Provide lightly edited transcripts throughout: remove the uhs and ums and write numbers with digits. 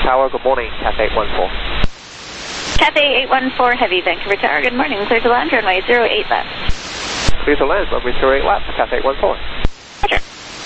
Tower, good morning, Cathay 814. Cathay 814 Heavy, Vancouver Tower, good morning. Clear to land, runway 08 left. Clear to land, runway 08 left, Cathay 814. Roger.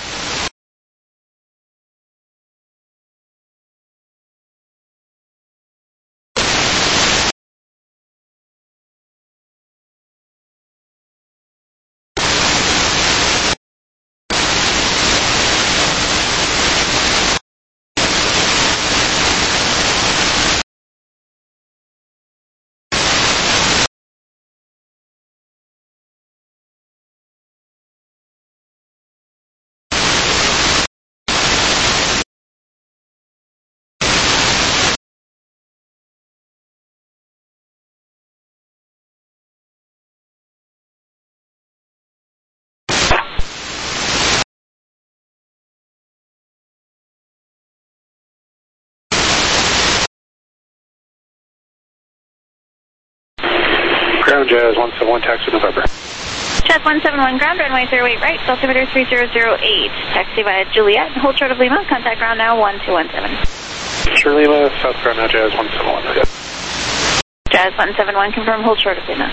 Ground Jazz 171, taxi November. Jazz 171, ground, runway 08 right, altimeter 3008. Taxi via Juliet, hold short of Lima, contact ground now 1217. Sure Lima, southbound now Jazz 171. Yep. Jazz 171, confirm, hold short of Lima.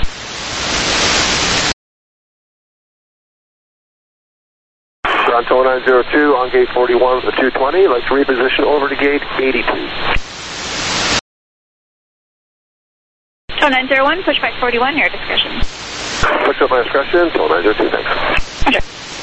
Toronto 902 on gate 41 for 220. Like to reposition over to gate 82. Tow 901, pushback 41, your discretion. Push up my discretion, Toronto 902, thanks. Roger.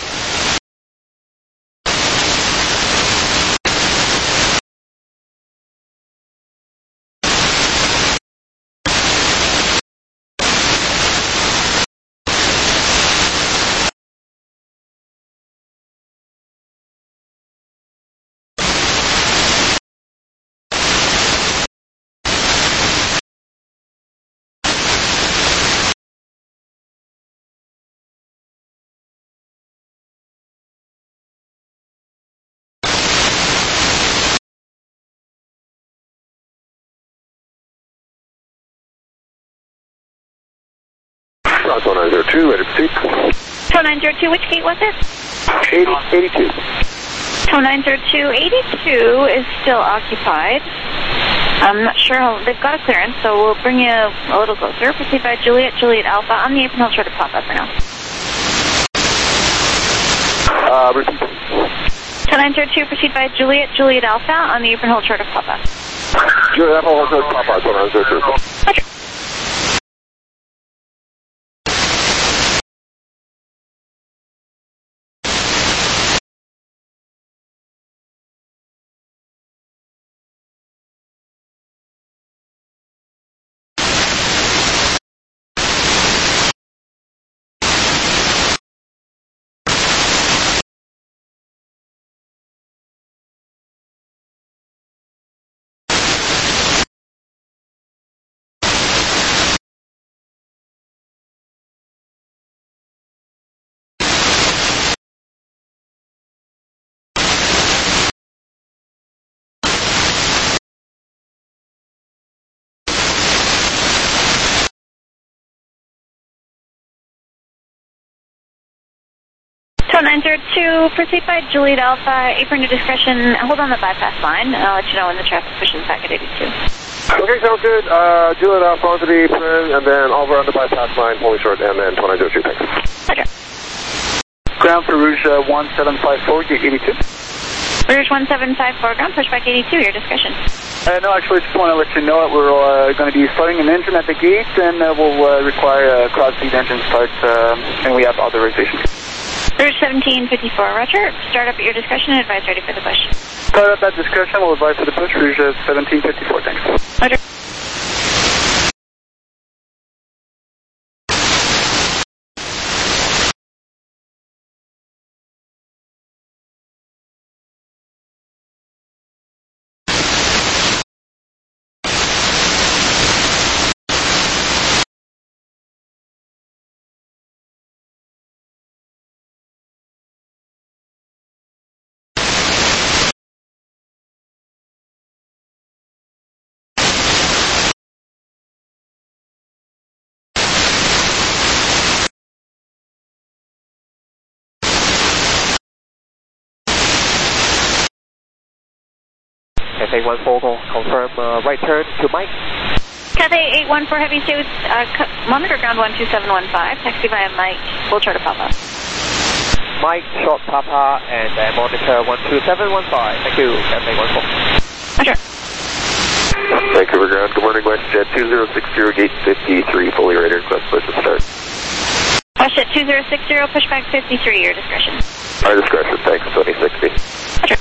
Toronto 902, ready to proceed. Tow 902, which gate was it? 82. Tow 902, 82 is still occupied. I'm not sure how, they've got a clearance, so we'll bring you a little closer. Proceed by Juliet, Juliet Alpha, on the apron, hold short of pop up for now. Repeat. Tow 902, proceed by Juliet, Juliet Alpha, on the apron, hold short of pop up. Juliet Alpha, hold short of pop up, Toronto 902. Roger. Tow 902, proceed by Juliet Alpha, apron to discretion, hold on the bypass line, and I'll let you know when the traffic pushes back at 82. Okay, sounds good. Juliet Alpha onto the apron, and then over on the bypass line, pulling short, and then Toronto 902, thanks. Roger. Ground for Rouge 1754, gate 82. Rouge 1754, ground, pushback 82, your discretion. No, actually, just want to let you know that we're going to be starting an engine at the gate, and we'll require cross-feed engine start, and we have authorization. Rouge 1754, roger. Start up at your discretion and advise ready for the push. Start up that discussion, we'll advise for the push, Rouge 1754, thanks. Roger. Cathay 14, confirm right turn to Mike. Cathay 814 Heavy, stay with monitor ground 12715, taxi via Mike, full short of Papa. Mike, short Papa, and monitor 12715. Thank you, Cathay 14. Roger. Vancouver ground, good morning, WestJet 2060, gate 53, fully rated, request push to start. WestJet 2060, pushback 53, your discretion. Our discretion, thanks, 2060. Roger.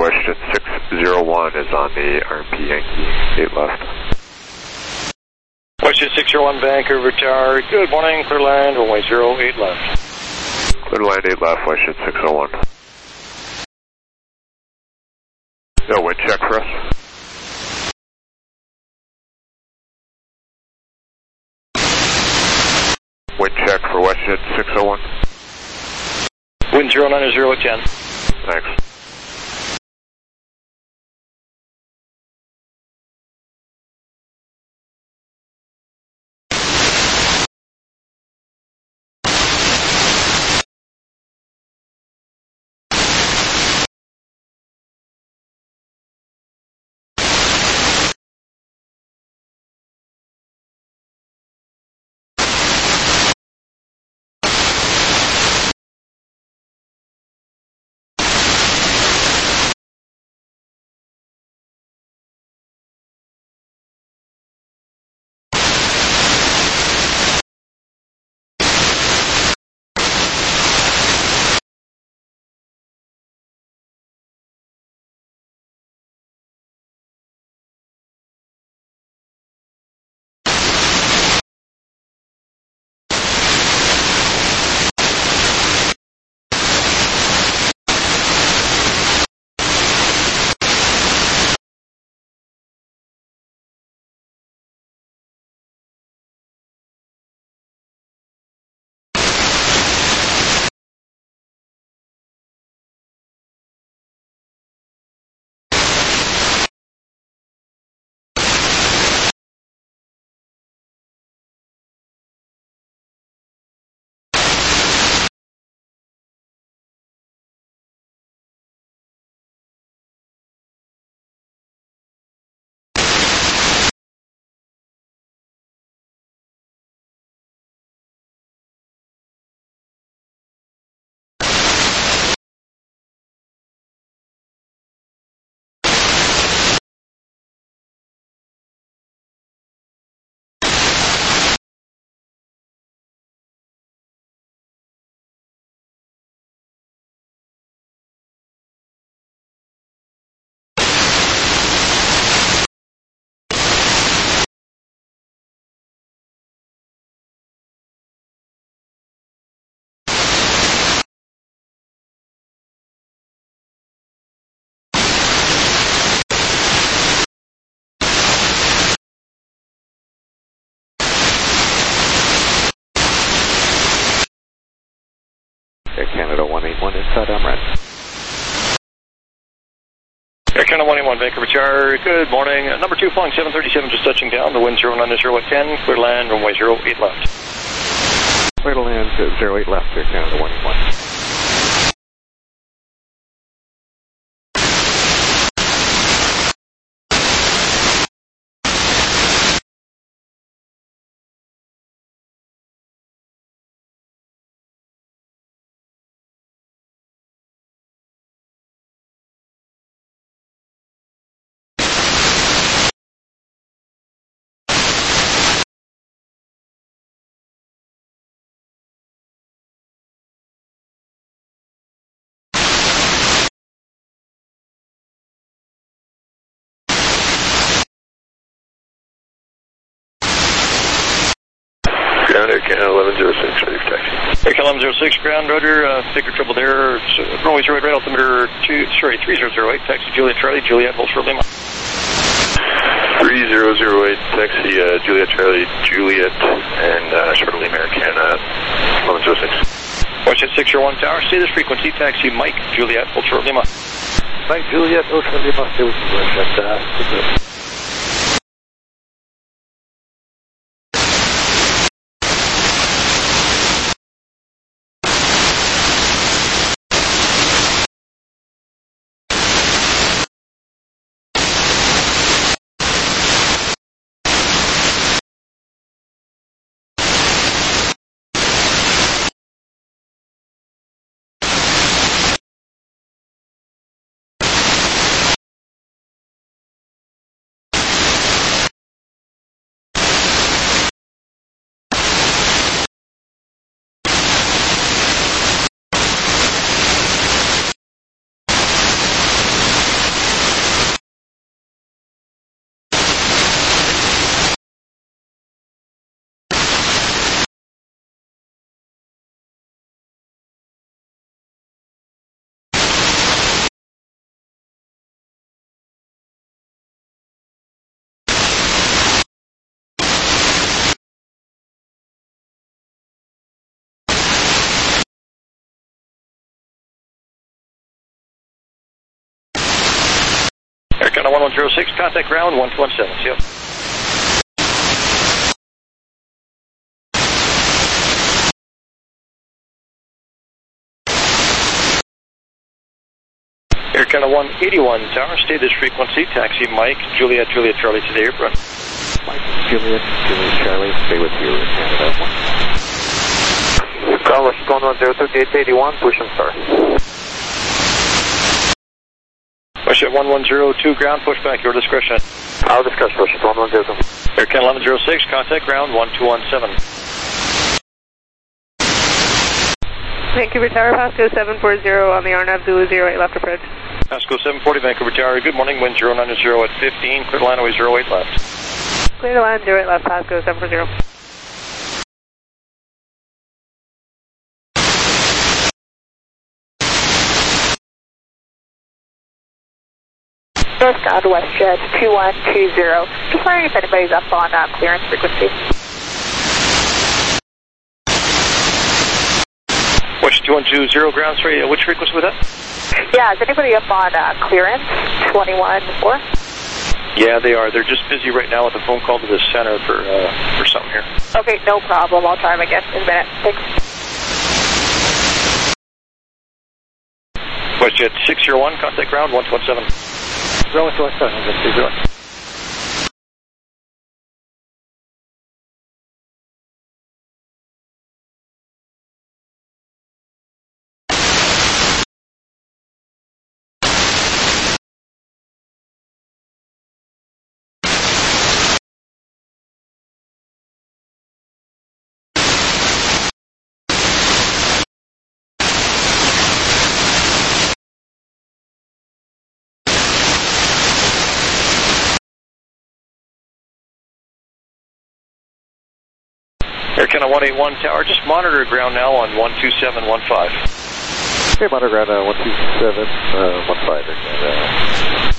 question 601 is on the RMP Yankee 8 left. Question 601 Vancouver Tower, good morning, clear land, runway 08 left. Clear land 8 left, question 601. No, wind check for us. Wind check for WestJet 601. Wind 09 at 10. Thanks. Air Canada 181 inside Emirates. Air Canada 181 Vancouver Tower, good morning. Number 2 flying 737 just touching down. The wind 09 at 10. Clear to land, runway 08 left. Clear to land 08 left, Air Canada 181. Ground Air Canada 1106, ready for taxi. Air Canada 1106, ground rudder, figure triple there, runway 08 right, altimeter 3008, taxi Juliet Charlie, Juliet, hold short Lima. 3008, taxi Juliet Charlie, Juliet, and short Lima Air Canada 1106. WestJet 601 Tower, stay this frequency, taxi Mike, Juliet, hold short Lima. Mike, Juliet, hold short Lima, stay with WestJet. Canada 1106, contact ground 1217. Yep. Air Canada 181 tower, status frequency, taxi Mike, Juliet, Juliet Charlie to the apron. Mike, Juliet, Juliet Charlie, stay with you, Canada 1. Carlos, 1102, 881, push and start. Push at 1102, ground, push back, your discretion. Our discussion, push at 1102. Air Canada 1106, contact ground 1217. Vancouver Tower, Pasco 740 on the RNAV Zulu 08 left approach. Pasco 740, Vancouver Tower, good morning, wind 090 at 15, clear to line away 08 left. Clear to line 08 left, Pasco 740. Northbound WestJet 2120. Just wondering if anybody's up on clearance frequency. West 2120, ground, sorry, which frequency was that? Yeah, is anybody up on clearance 214? Yeah, they are. They're just busy right now with a phone call to the center for something here. Okay, no problem. I'll try them again in a minute. Thanks. WestJet 601, contact ground 1217. Rowan to West 7, Air Canada 181 tower, just monitor ground now on 12715. Okay, monitor ground 12715.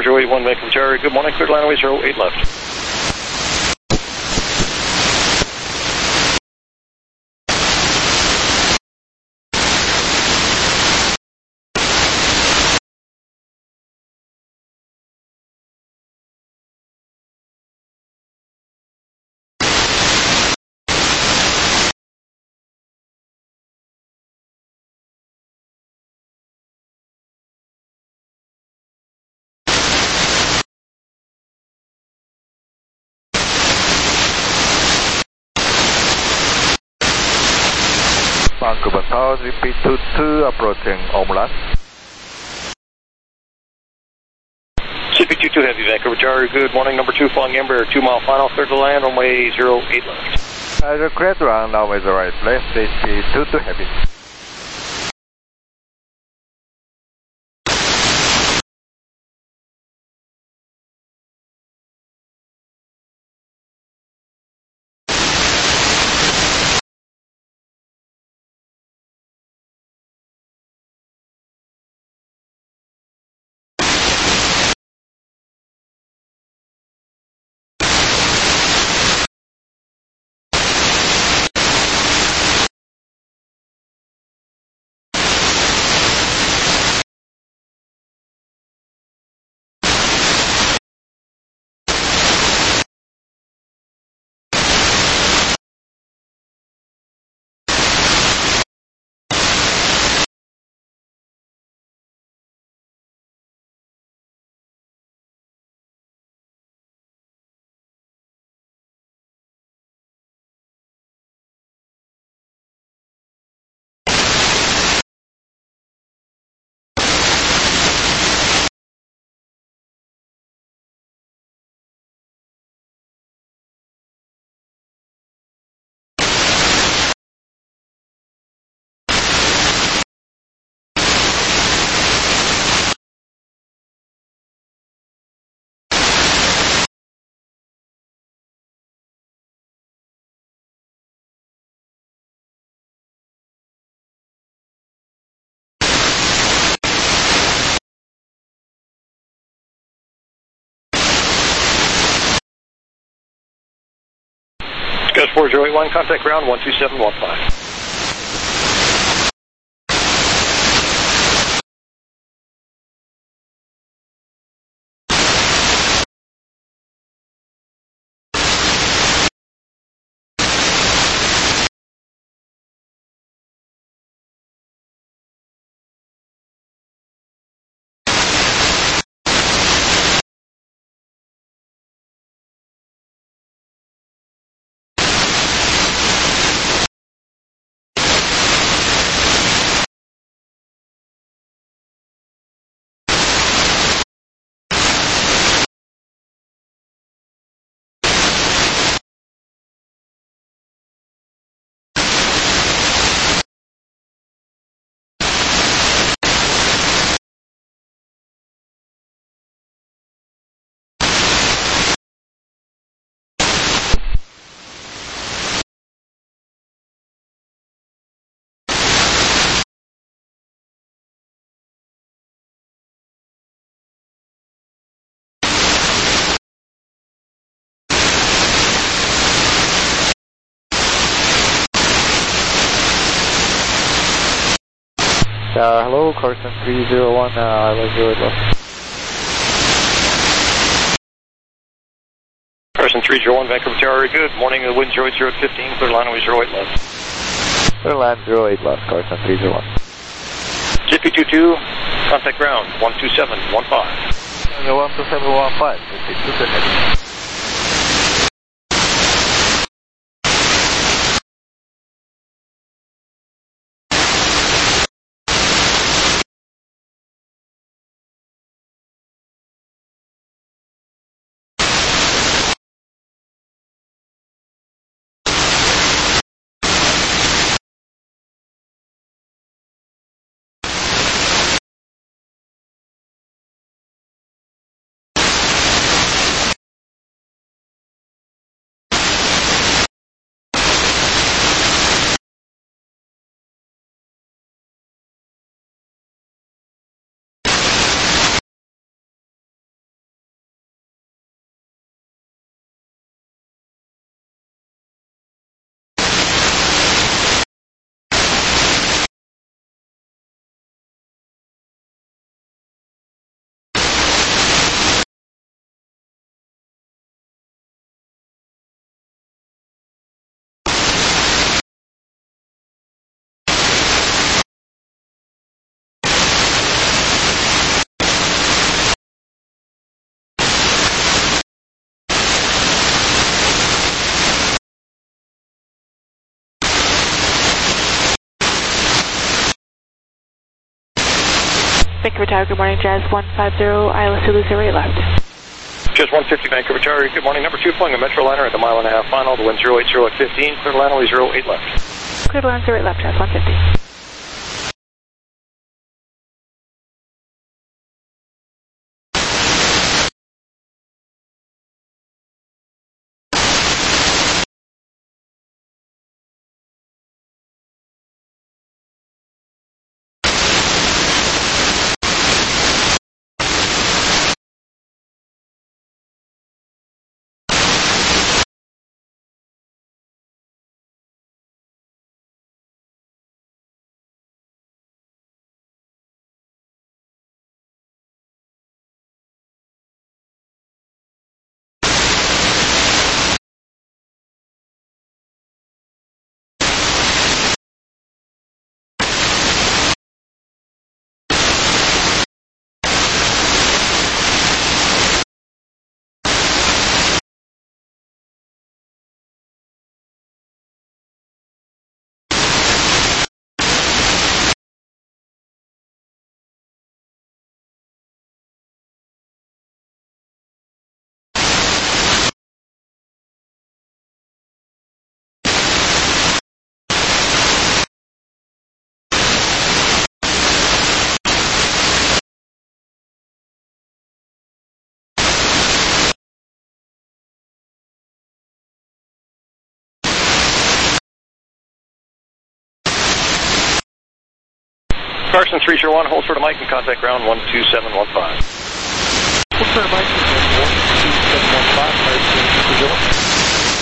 081 Vancouver Charlie. Good morning, cleared line away 08 left. Vancouver Tower, repeat 22, approaching Omulat. CP22 Heavy, Vancouver Charlie. Good morning, number 2, flying Embraer, 2 mile final, clear to land, runway 08 left. The clear to land, now is the right place, CP22 Heavy. Gus 4081, contact ground 12715. Hello, Carson 301, I was 08 left. Carson 301, Vancouver Tower. Good morning, the wind 080 at 15, clear line away 08 left. Clear land 08 left, Carson 301. CP22, contact ground 12715. 12715, repeat 22 Heavy. Vancouver Tower, good morning, Jazz 150, ILS Zulu 08 left. Jazz 150, Vancouver Tower, good morning. Number 2 flying a Metroliner at the 1.5 mile final, the wind 080 at 15, clear to land only 08 left. Clear to land 08 left, Jazz 150. Carson 301, hold short of Mike and contact ground 12715. Hold short of Mike, 12715, Carson 301.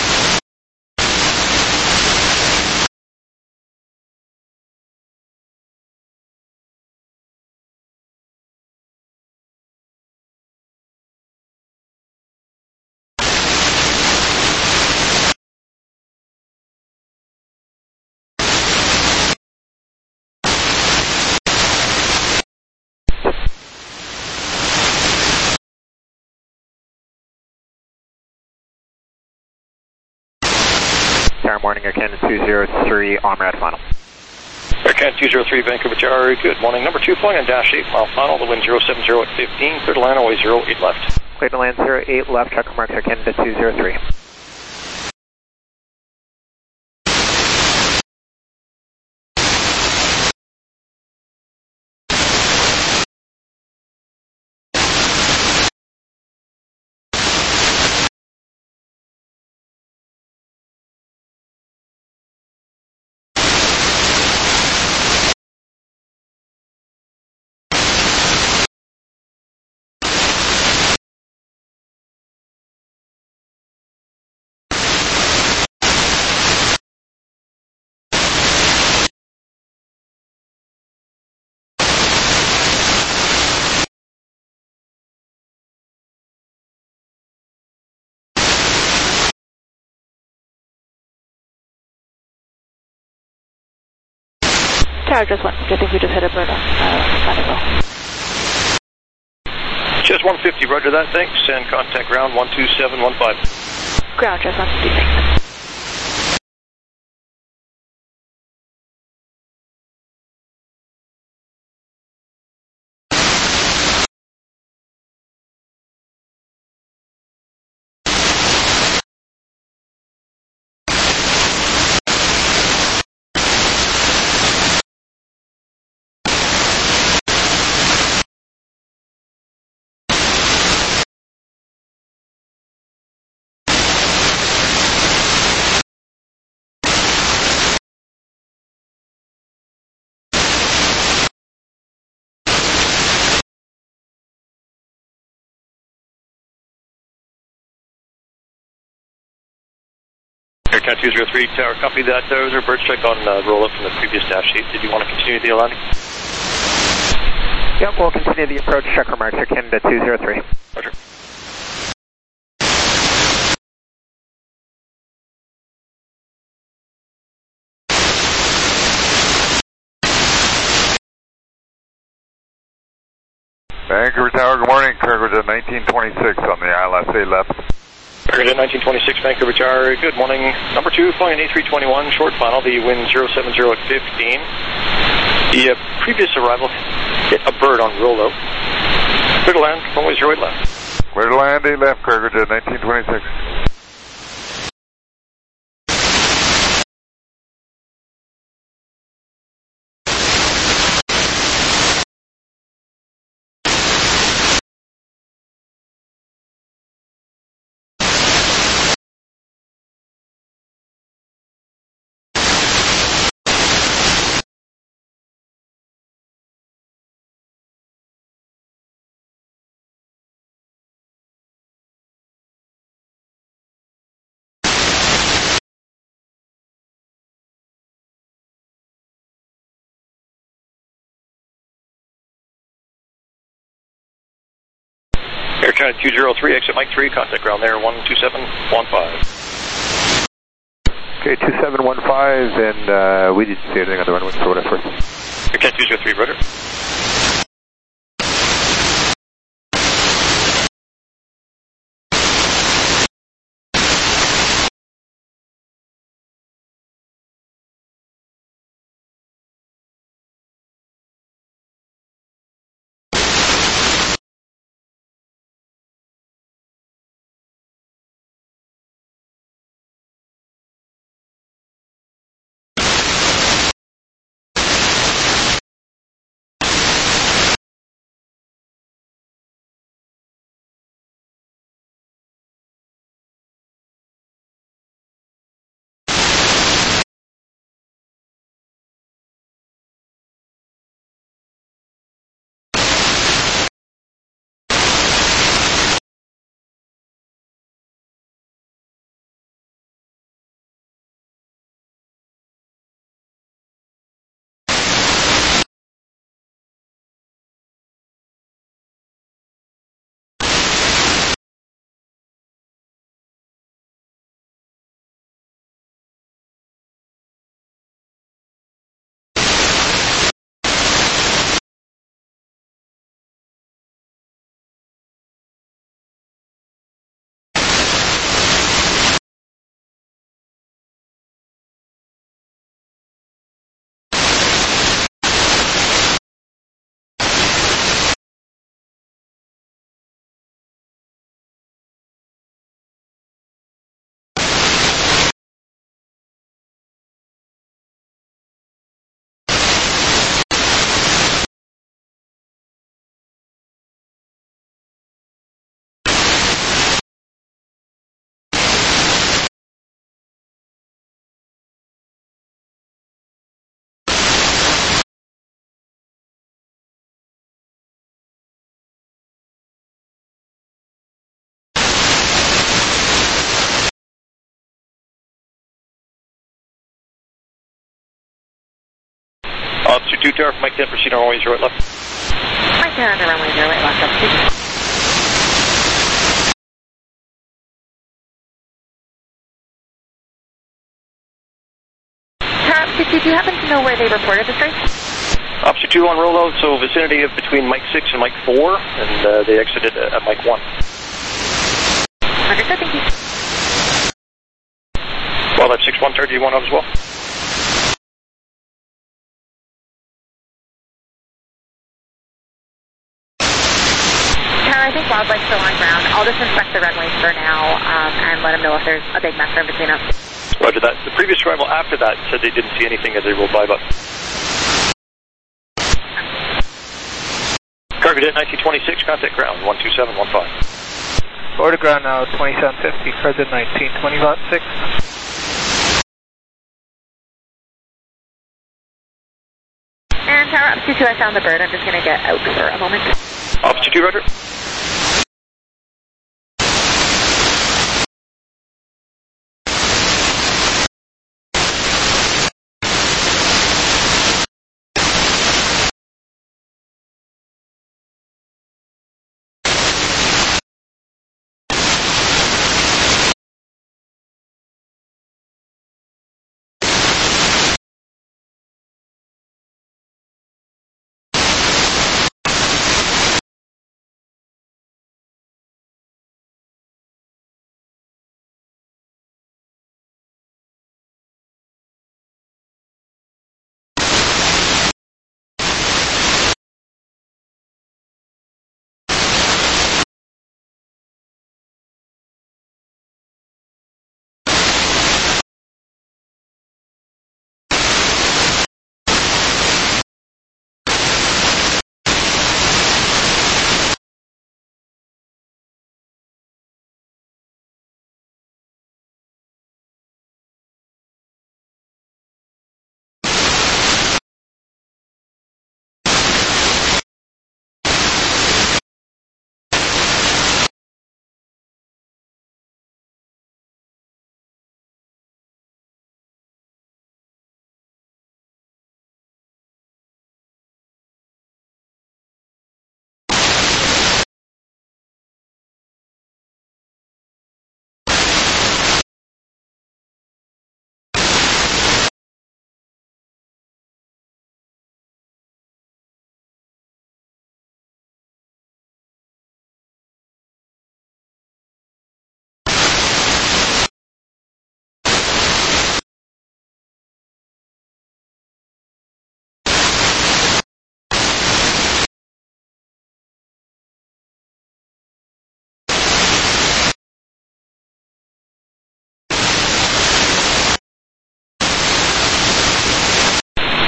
Tower morning, Air Canada 203, Armrad final. Air Canada 203, Vancouver Tower, good morning. Number 2 flying on dash 8 mile final, the wind 070 at 15, clear to land away 08 left. Clear to land 08 left, check marks Air Canada 203. Tower, just 150, I think we just hit a bird on final. Just 150, roger that, thanks, and contact ground 12715. Ground, just 150, thanks. Air Canada 203, Tower, copy that. There was a bird strike on roll-up from the previous dash sheet. Did you want to continue the landing? Yep, we'll continue the approach, check remarks Air Canada 203. Roger. Vancouver Tower, good morning. Cargo Jet 1926 on the ILS-A left. Cargo Jet 1926, Vancouver Tower, good morning. Number 2, flying an A321, short final, the wind 070 at 15. The previous arrival Hit a bird on rollout. Clear to land, runway 08 left. Clear to land, 8 left, Cargojet 1926. Air China 203, exit Mike 3, contact ground there, 12715. Okay, 2715, and we didn't see anything on the runway, so whatever. Air China 203, rudder. Altitude 2 tower, Mike 10, proceed on runway 08 left. Mike 10 on the runway 08 left, up 2. Did you happen to know where they reported the strike? Altitude 2 on rollout, so vicinity of between Mike 6 and Mike 4, and they exited at Mike 1. Understood, thank you. Well, that's 6130, you want out as well? I think Wildlife's still on ground. I'll just inspect the runways for now and let them know if there's a big mess in between us. Roger that. The previous arrival after that said they didn't see anything as they rolled by, but... Cargojet 1926, contact ground, 12715. Order ground now, 2750, further 1920.6. And tower up 22, I found the bird. I'm just going to get out for a moment. Altitude 2, roger.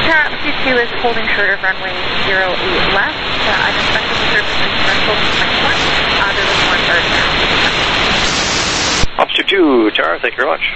Tower 22 is holding short of runway 08 left. I've inspected the surface instrumental to my point. There was one bird now. Officer 2, Tower, thank you very much.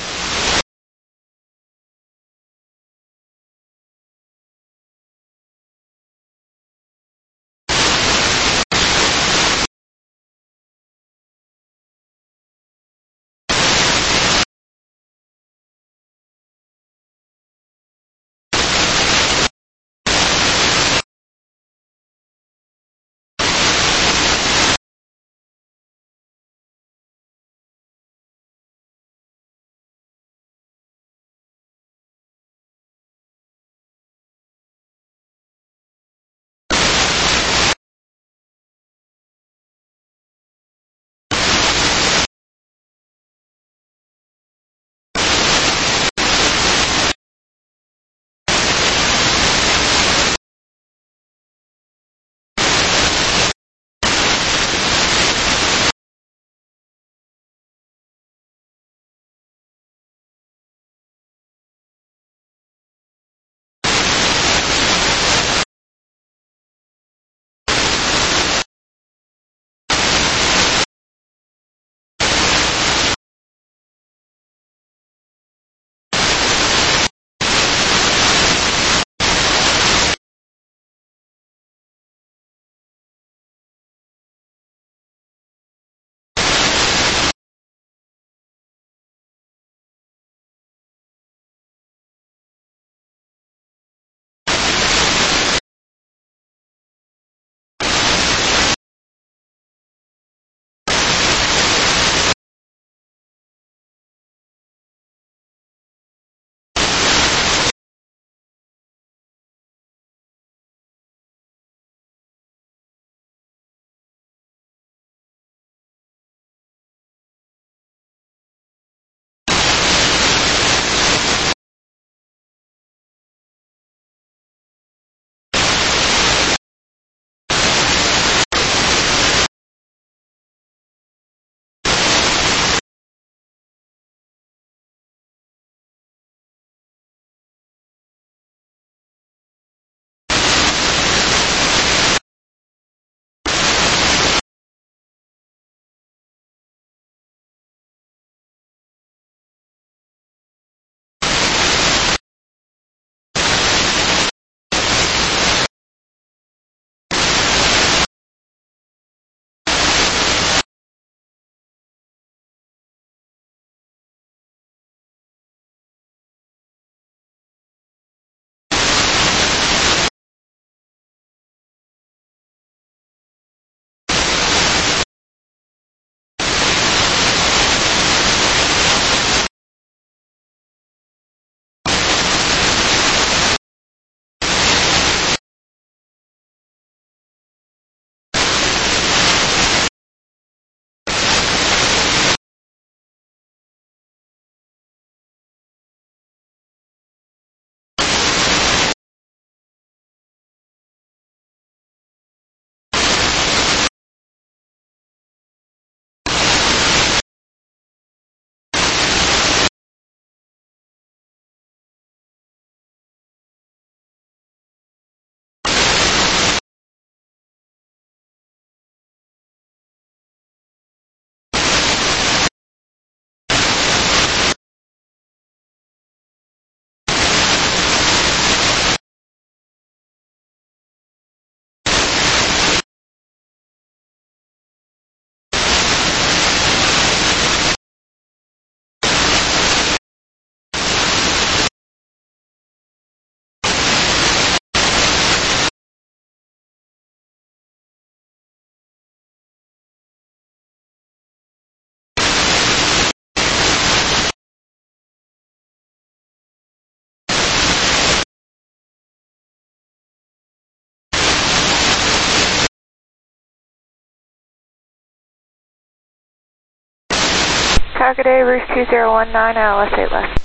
Target A, Rouge 2019, ILS 8 left.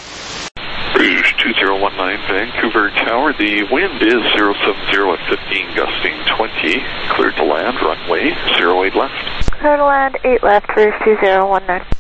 Rouge 2019, Vancouver Tower. The wind is 070 at 15, gusting 20. Cleared to land, runway 08 left. Clear to land, 8 left, Rouge 2019.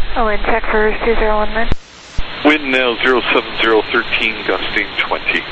Oh, and check for 2019. Wind now 07013, gusting 20.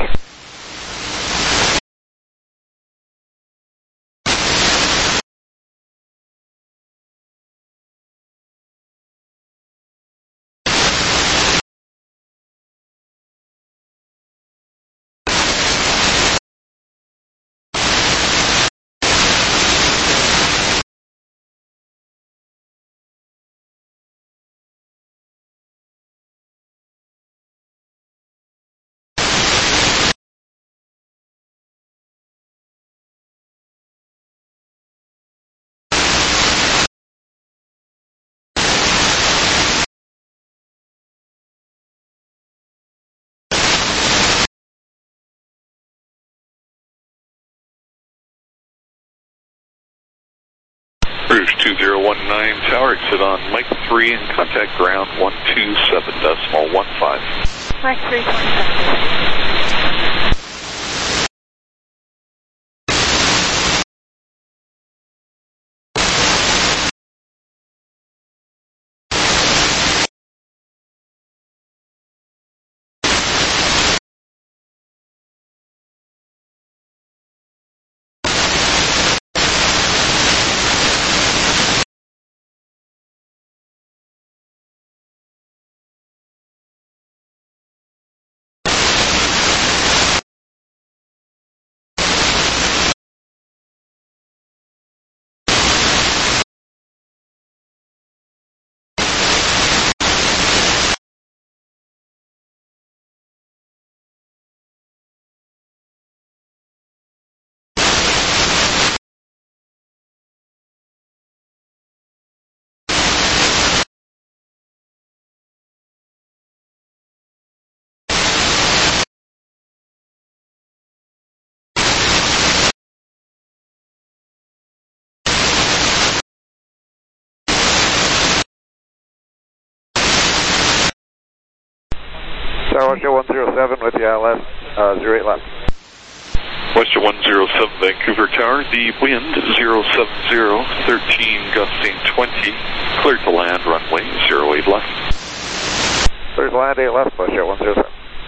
Rouge 2019, tower exit on Mike 3 and contact ground 127.15. Mike 3, contact. Tower Westjet 107 with the ILS, 08 left. Westjet 107, Vancouver Tower, the wind 07013, gusting 20, cleared to land, runway 08 left. Cleared to land, 8 left, Westjet 107.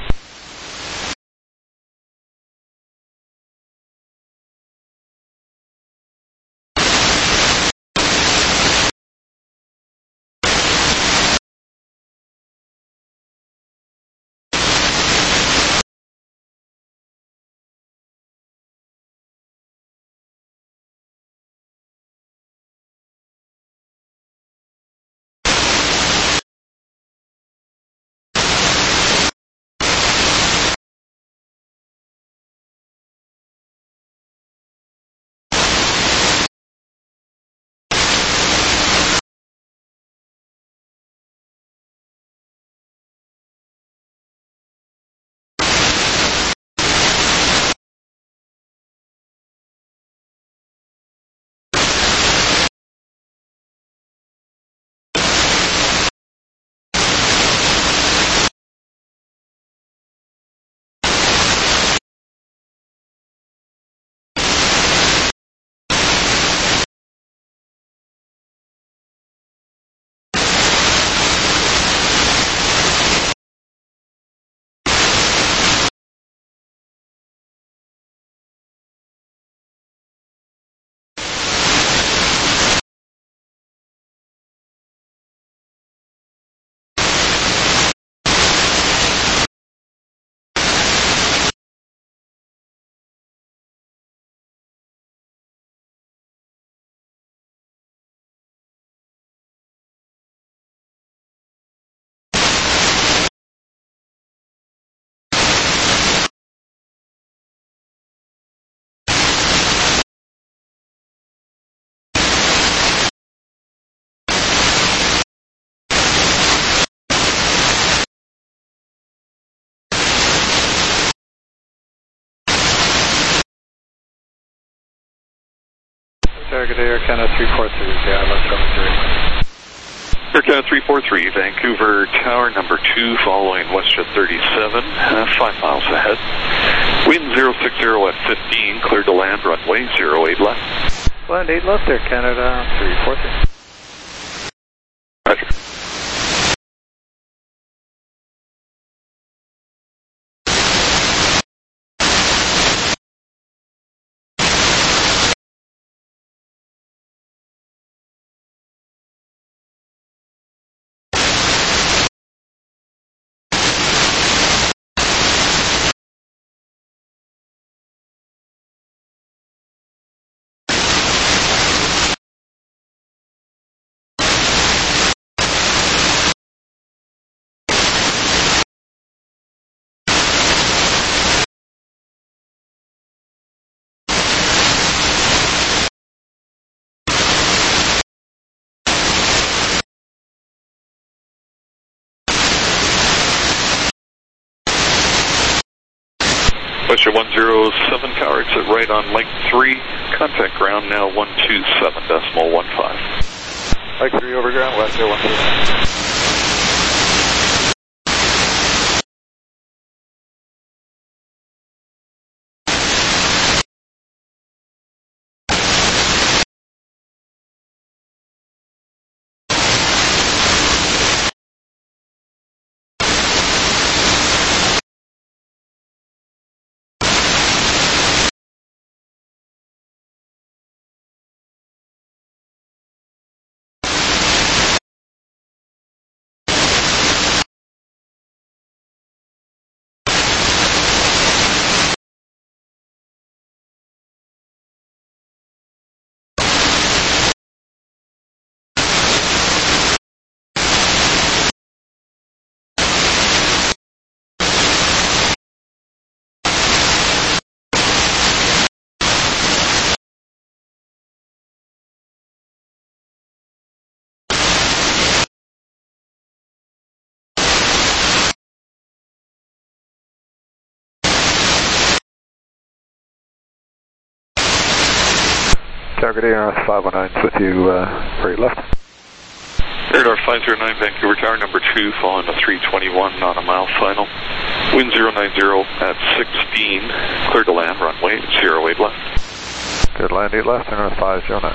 Target Air Canada 343, yeah, let's go to Air Canada 343, Vancouver Tower, number 2, following WestJet 37, 5 miles ahead. Wind 060 at 15, cleared to land, runway 08 left. Land 8 left, Air Canada 343. Roger. Western 107 tower, exit right on Mike 3, contact ground now 127.15. Mike 3 over ground, West 127. Target ARS 519 with you, right left. Radar 509, Vancouver Tower, number 2, following a 321, not a mile final. Wind 090 at 16, clear to land, runway 08 left. Good, land 8 left, and 509.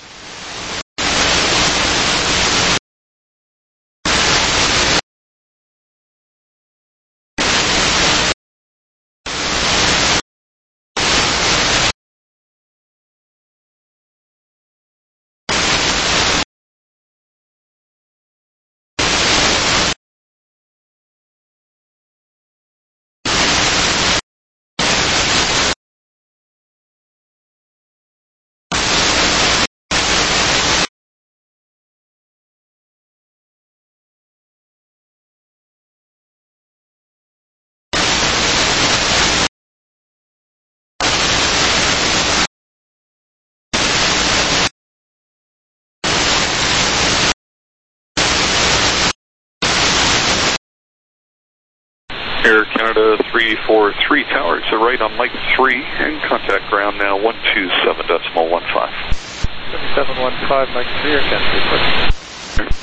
Air Canada 343 tower, exit right on Mike 3, and contact ground now 127.15. 7715, Mike 3, Air Canada 343.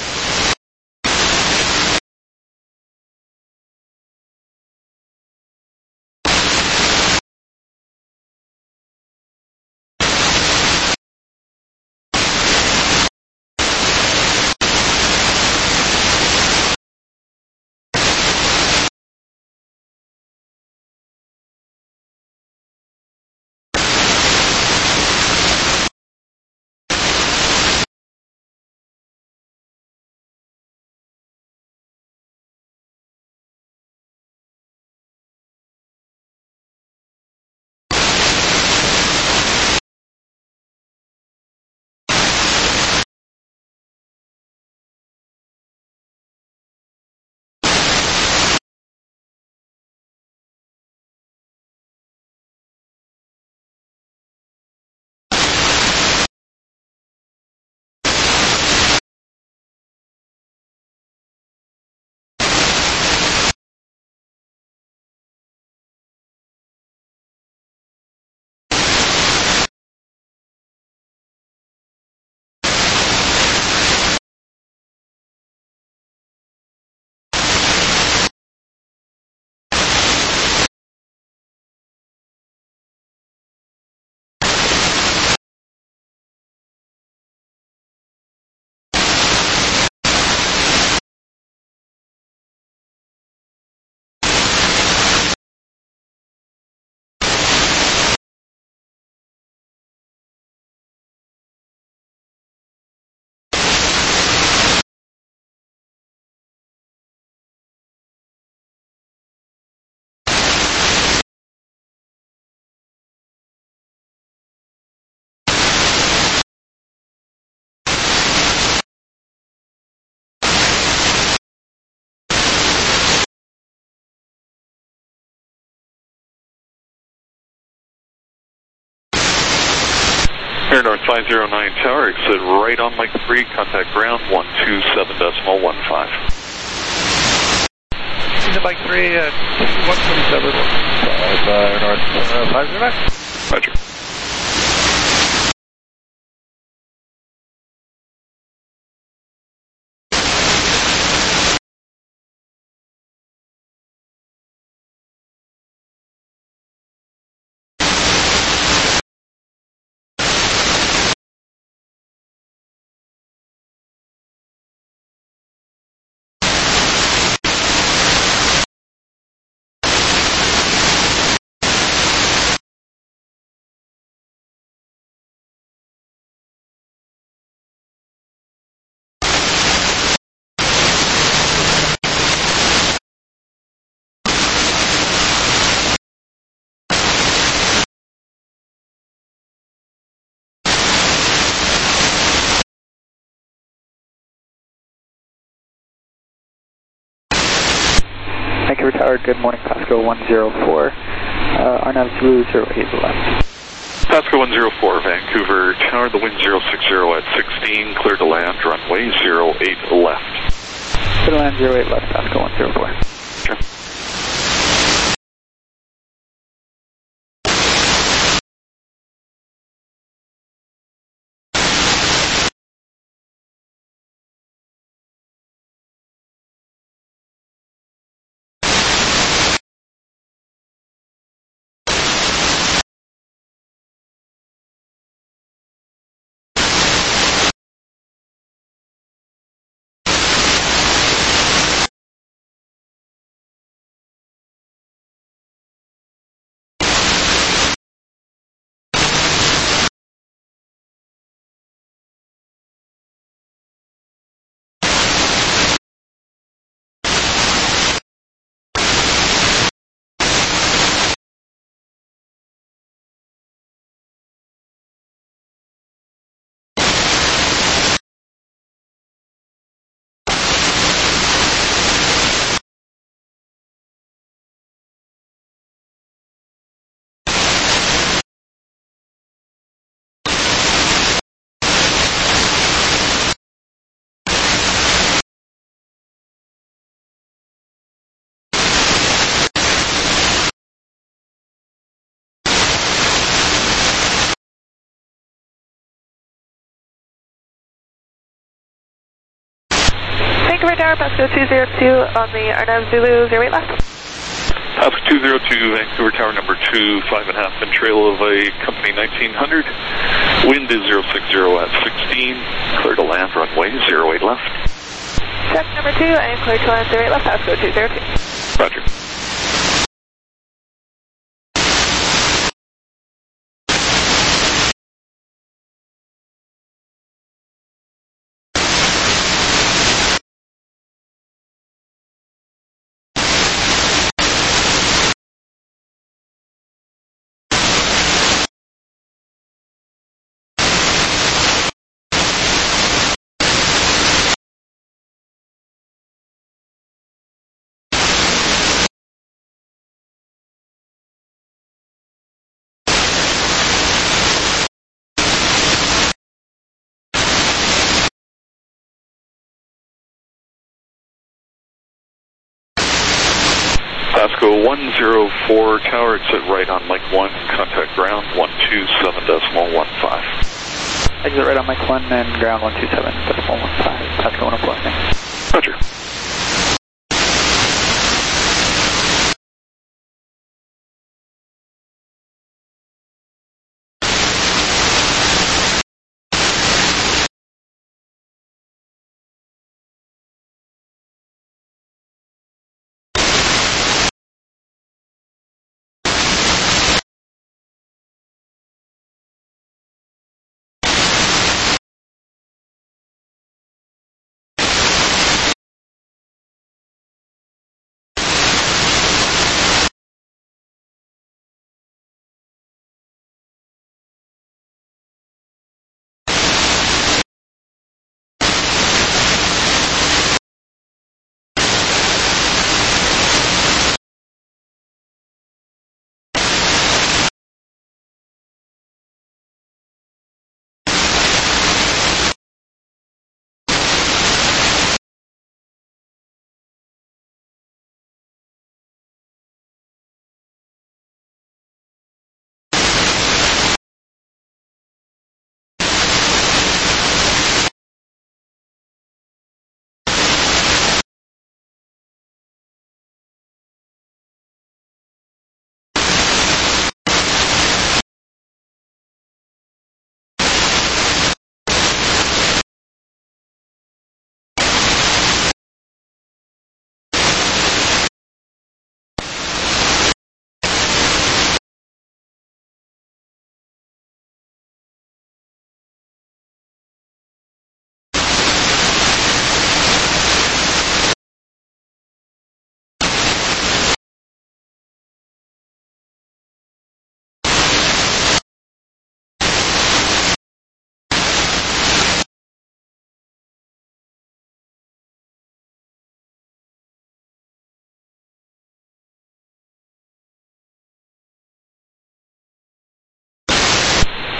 Air North 509 tower, exit right on Mike 3, contact ground 127.15. wind at Mike 3 at 127, north 509. Roger. Vancouver Tower, good morning, Pasco 104. RNAV Zulu 08 left. Pasco 104, Vancouver Tower, the wind 060 at 16, clear to land, runway 08 left. Clear to land 08 left, Pasco 104. Okay. Vancouver Tower, Pasco 202 on the RNAV Zulu 08 left. Pasco 202, Vancouver Tower number 2, 5.5 in trail of a company 1900. Wind is 060 at 16, clear to land, runway 08 left. Check number 2, I am clear to land 08 left, Pasco 202. Roger. Pasco 104, tower, exit right on Mike 1, contact ground 127.15. Exit right on Mike 1 and ground 127.15. Pasco 104, thanks. Roger.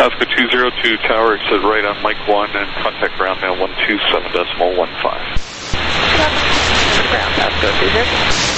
Pasco 202 tower, exit right on Mike 1 and contact ground now 127.15. Ground, Pasco 20.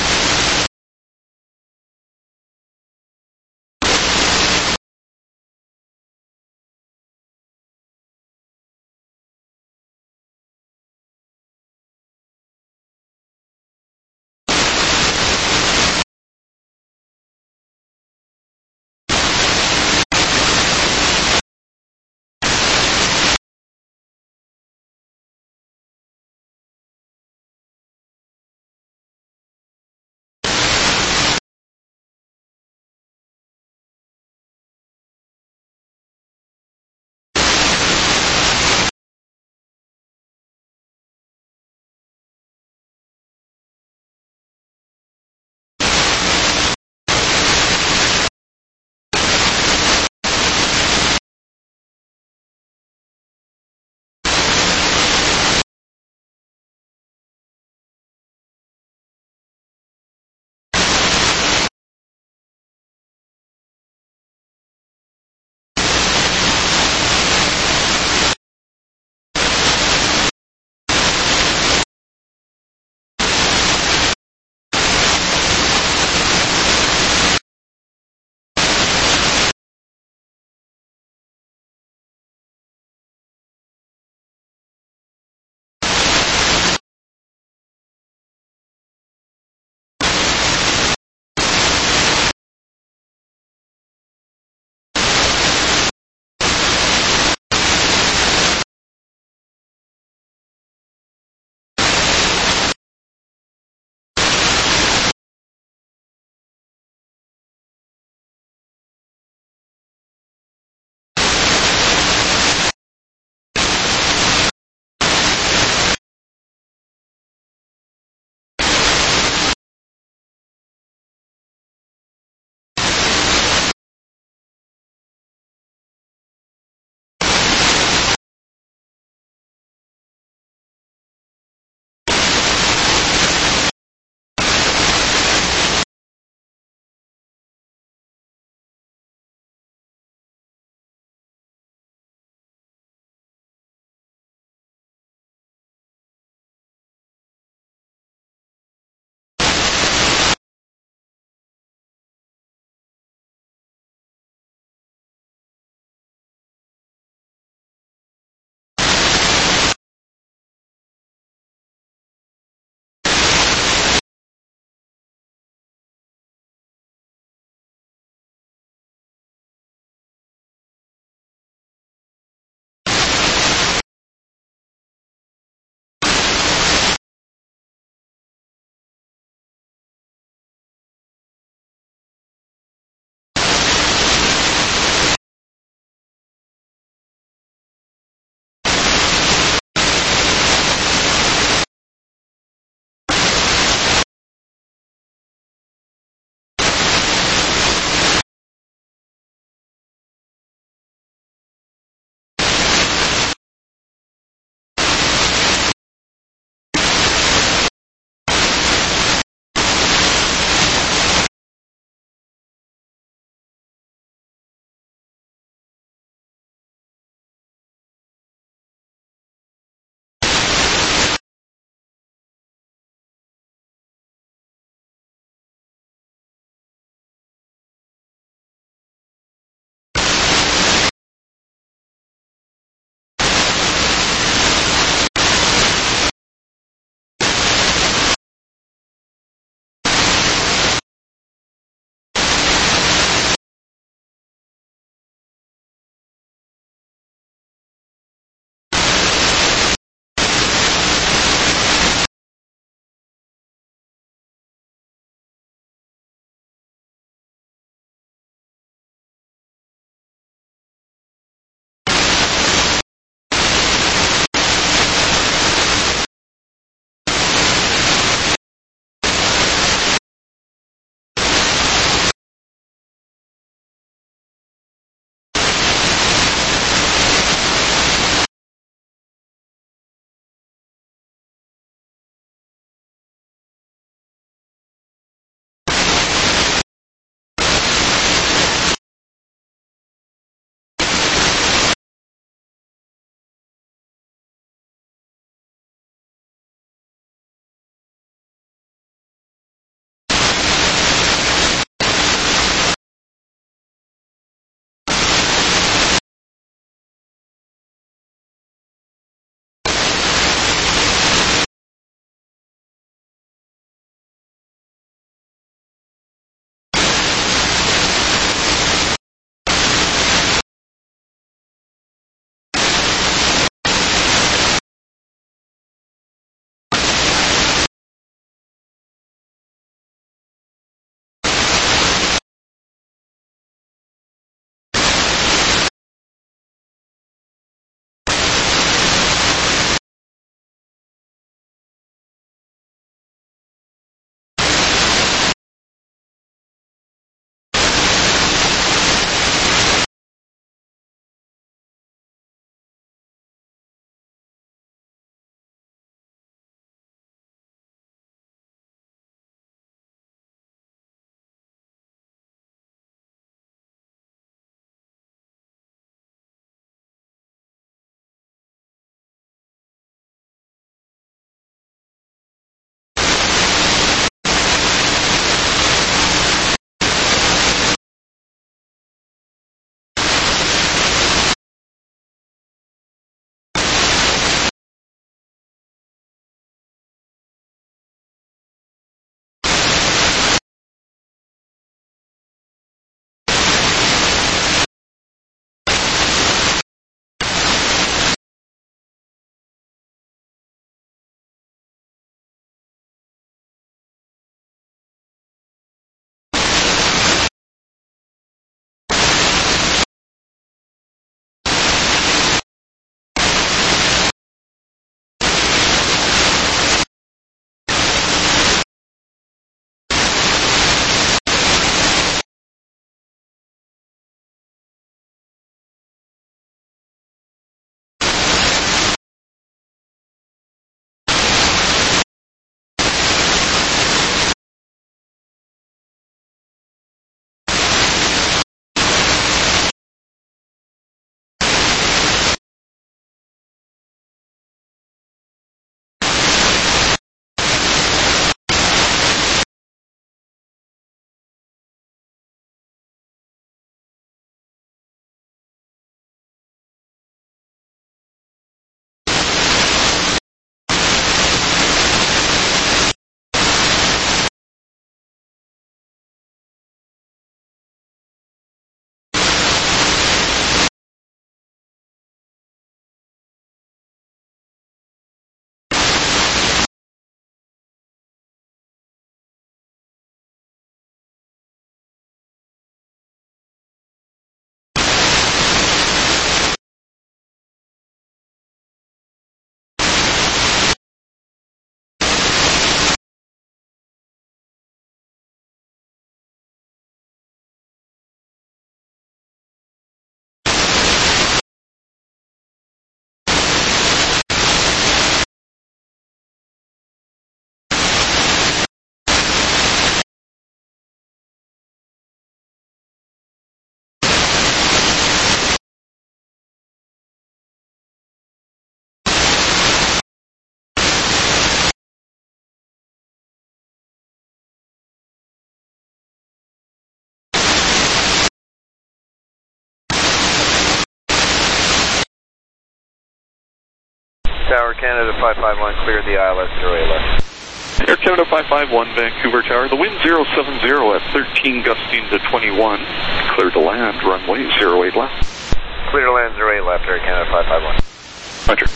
Tower Canada 551, clear the ILS 08 left. Air Canada 551, Vancouver Tower. The wind 070 at 13, gusting to 21. Clear to land, runway 08 left. Clear to land 08 left, Air Canada 551. Roger.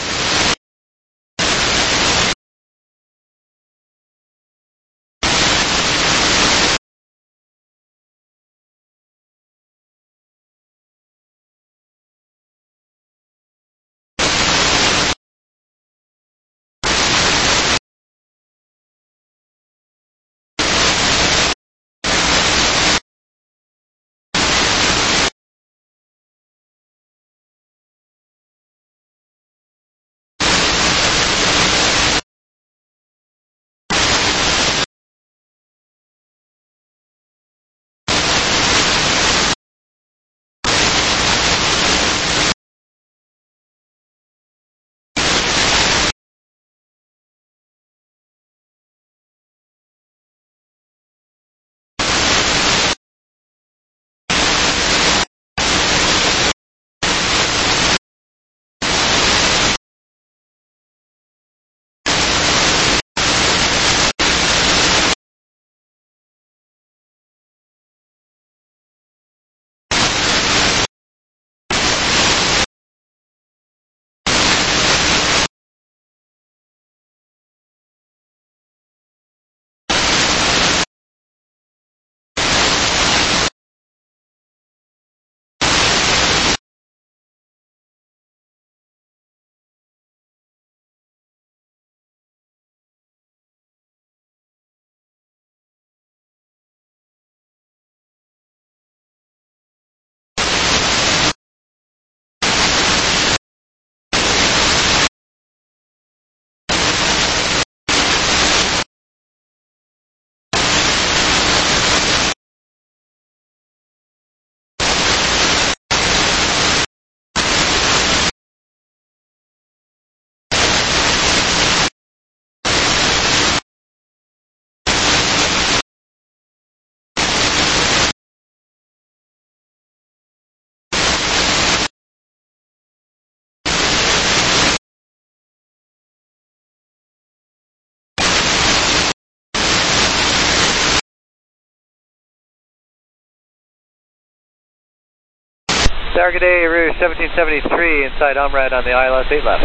Tower, good day, Rouge 1773, inside Omrad on the ILS 8 left.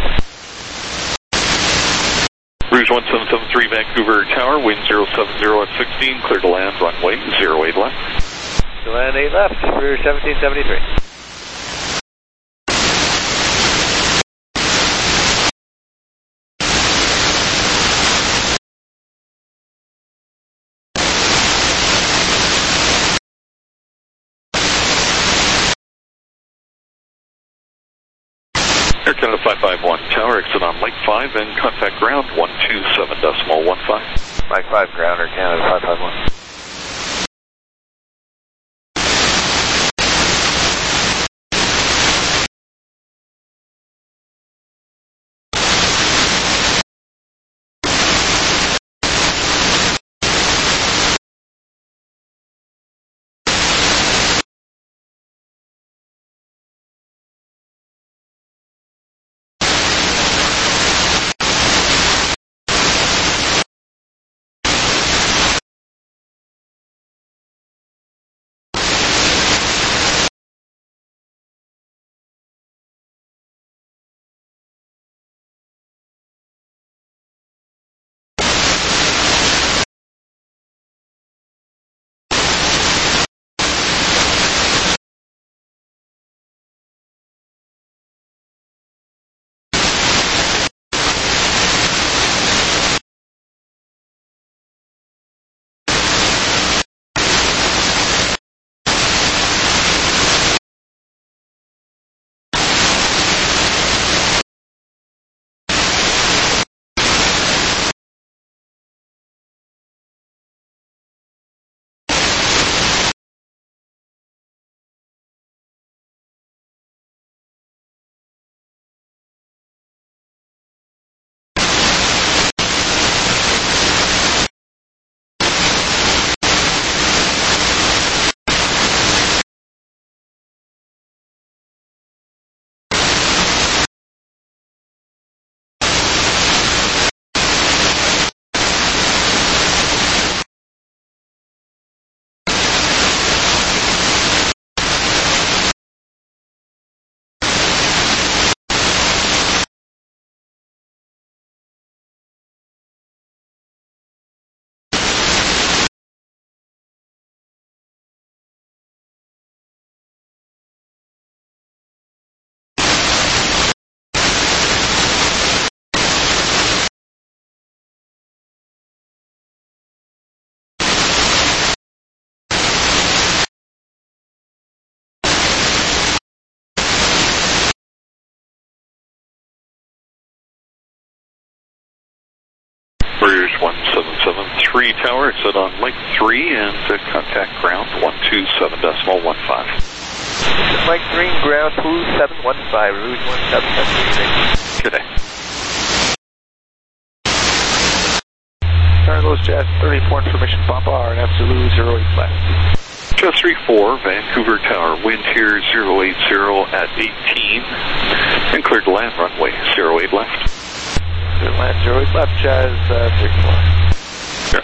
Rouge 1773, Vancouver Tower, wind 070 at 16, clear to land, runway 08 left. To land 8 left, Rouge 1773. Air Canada 551 Tower, exit on Mike 5 and contact ground 127.15. Mike 5 ground, Air Canada 551. 3 Tower, exit on Mike 3 and contact ground 127.15. Mike 3 and ground 2715, route 1773. Good day. Carlos Jazz 34 information, Papa, RNF Zulu 08 left. Jazz 34, Vancouver Tower, wind here 080 at 18, and cleared to land runway 08 left. Cleared to land 08 left, Jazz 34. Sure.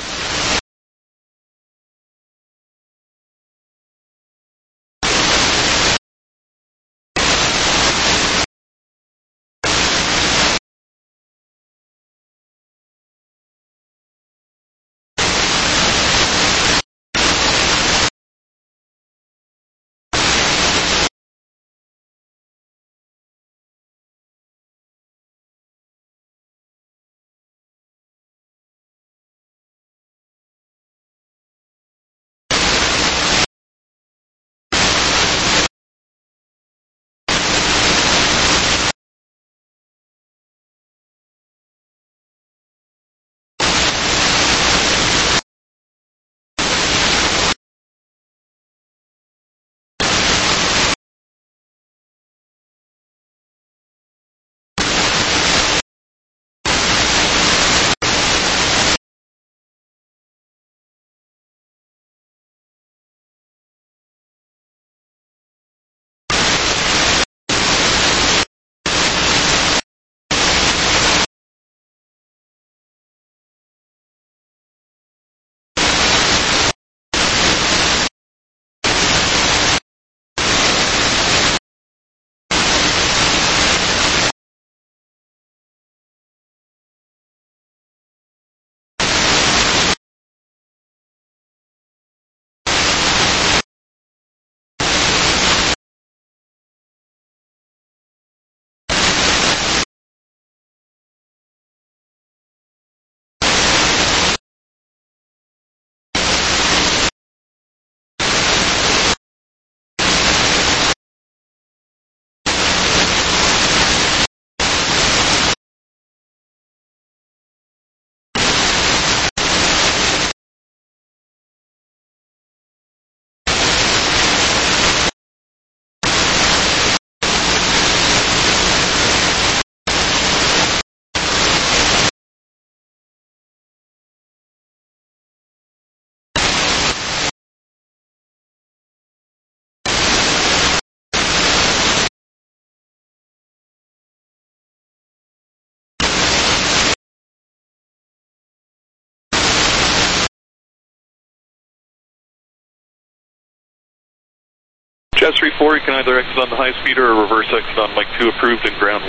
Jazz 34, you can either exit on the high speed or reverse exit on Mike 2 approved and ground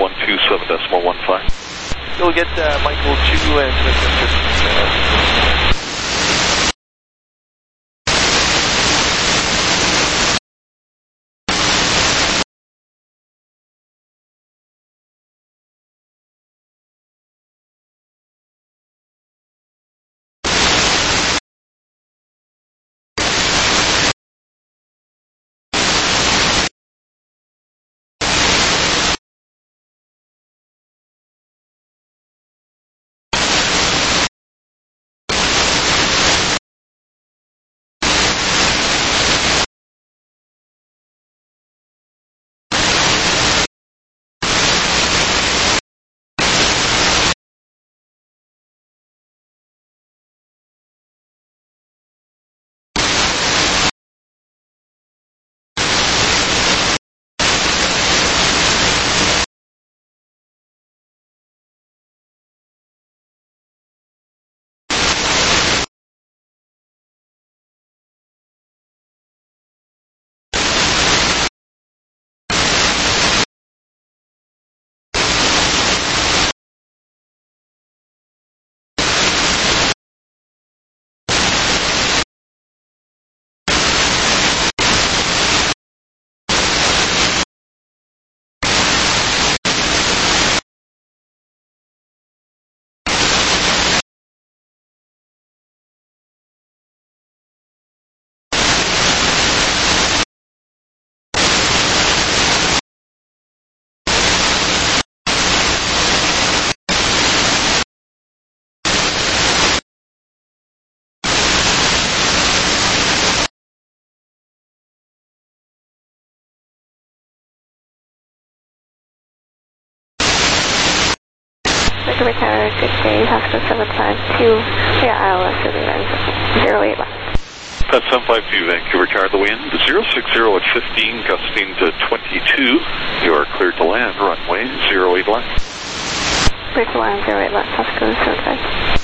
127.15. You'll get Michael 2 and Vancouver Tower, good day, Pasco 752, yeah, ILS, 08 left. That's 752 Vancouver Tower, the wind 060 at 15, gusting to 22. You are cleared to land, runway 08 left. Cleared to land, 08 left, Pasco 75.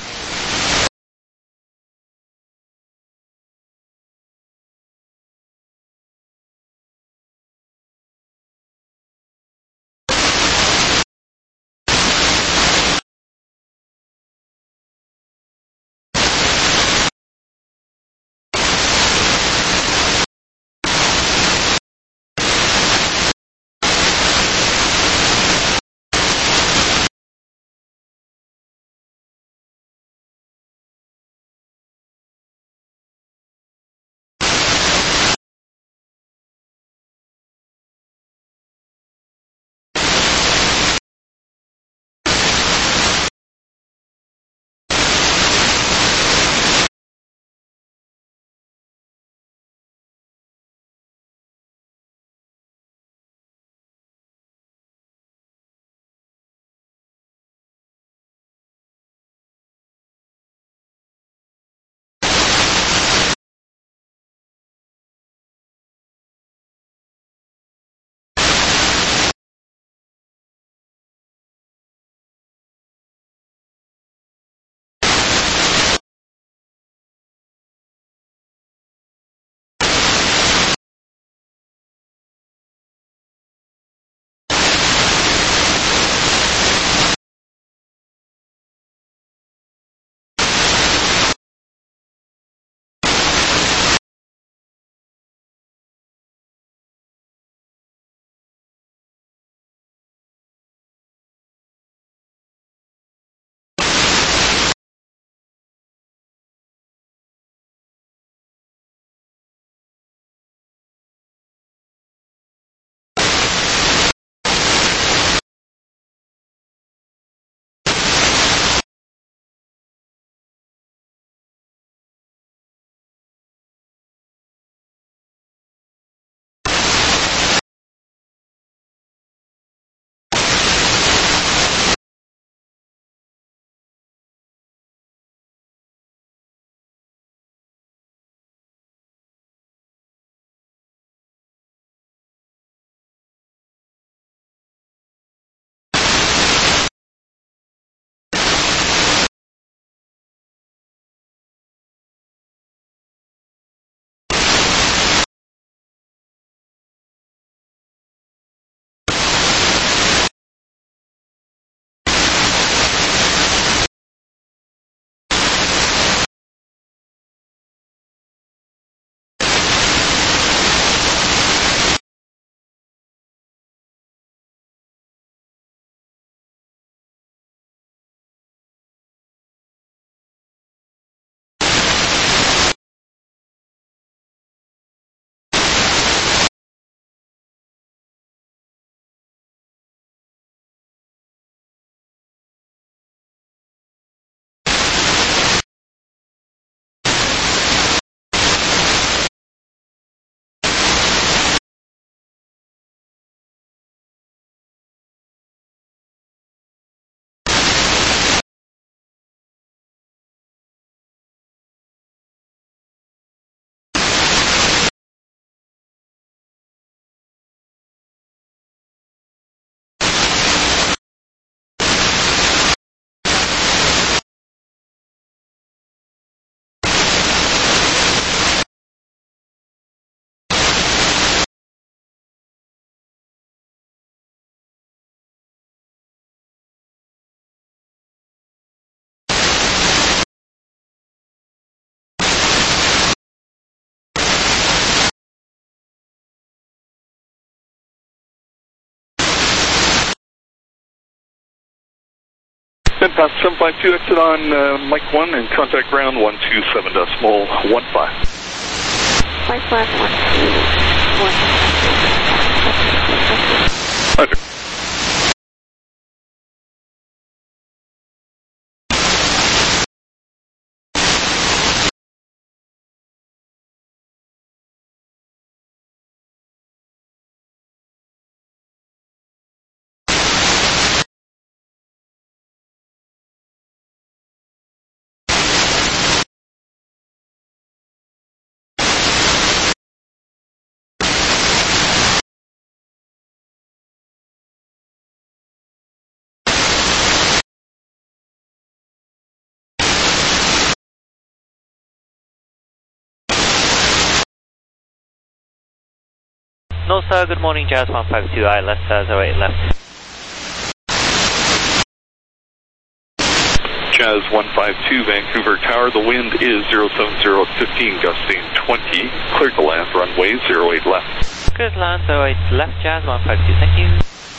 Then pass 752, exit on Mike 1 and contact ground 127.15. Mike 1, 1, 1. Roger. No sir, good morning, Jazz 152, ILS 08 left. Jazz 152, Vancouver Tower, the wind is 070 at 15, gusting 20. Cleared to land, runway 08 left. Cleared to land, 08 left, Jazz 152, thank you.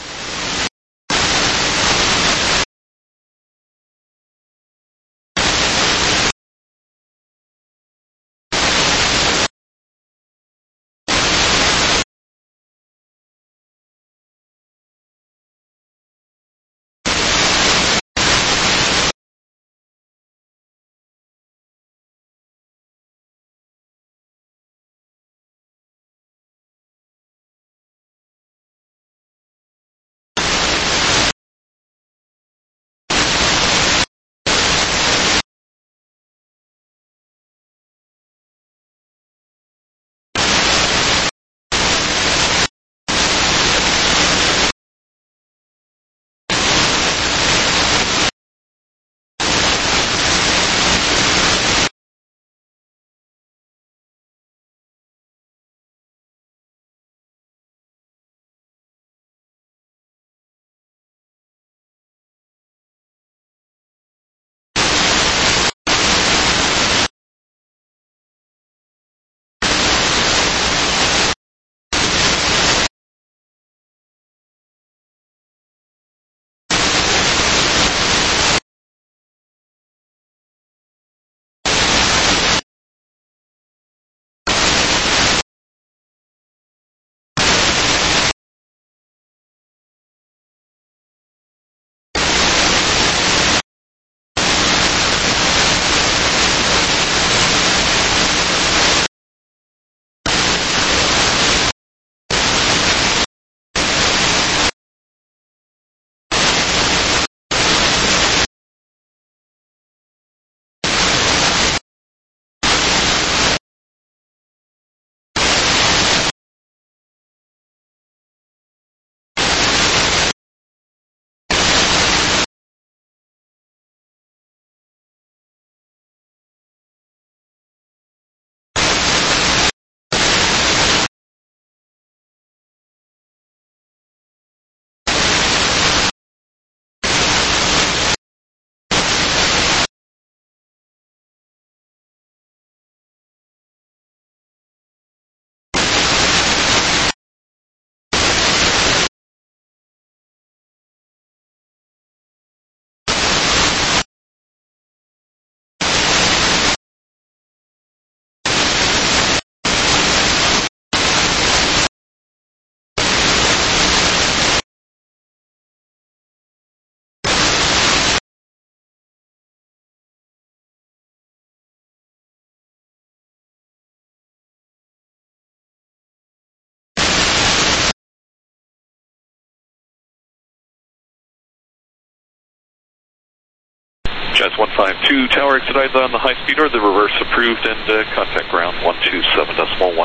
Jazz 152, tower exit on the high speed or the reverse approved and contact ground 127.15.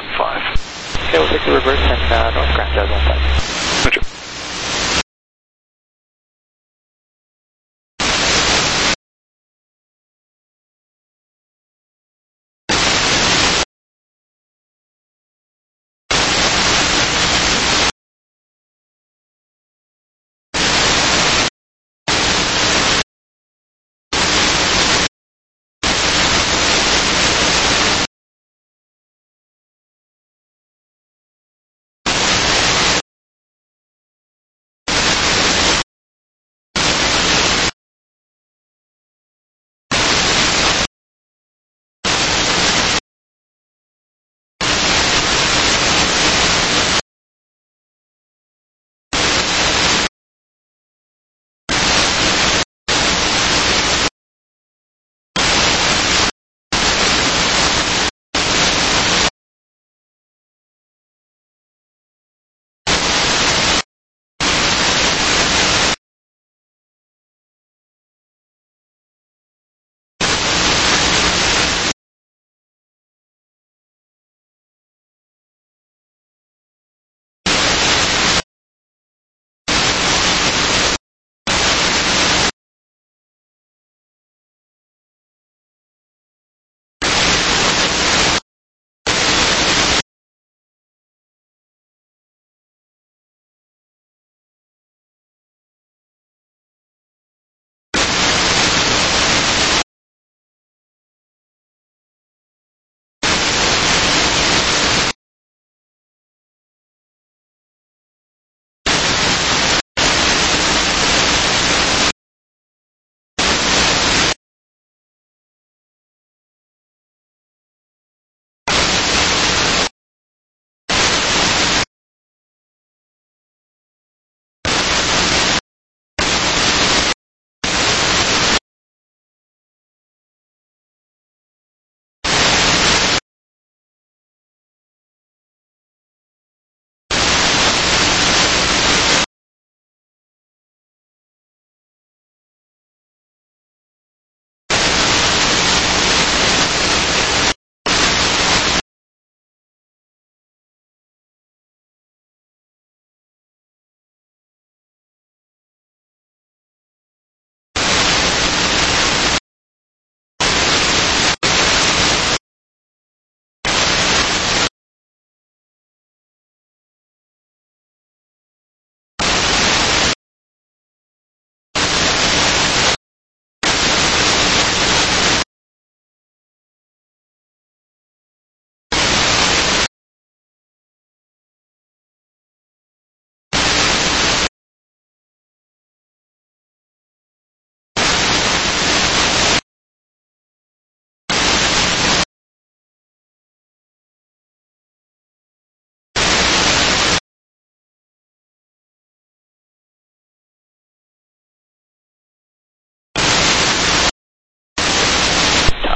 Okay, we'll take the reverse and north ground, Jazz 152. Roger.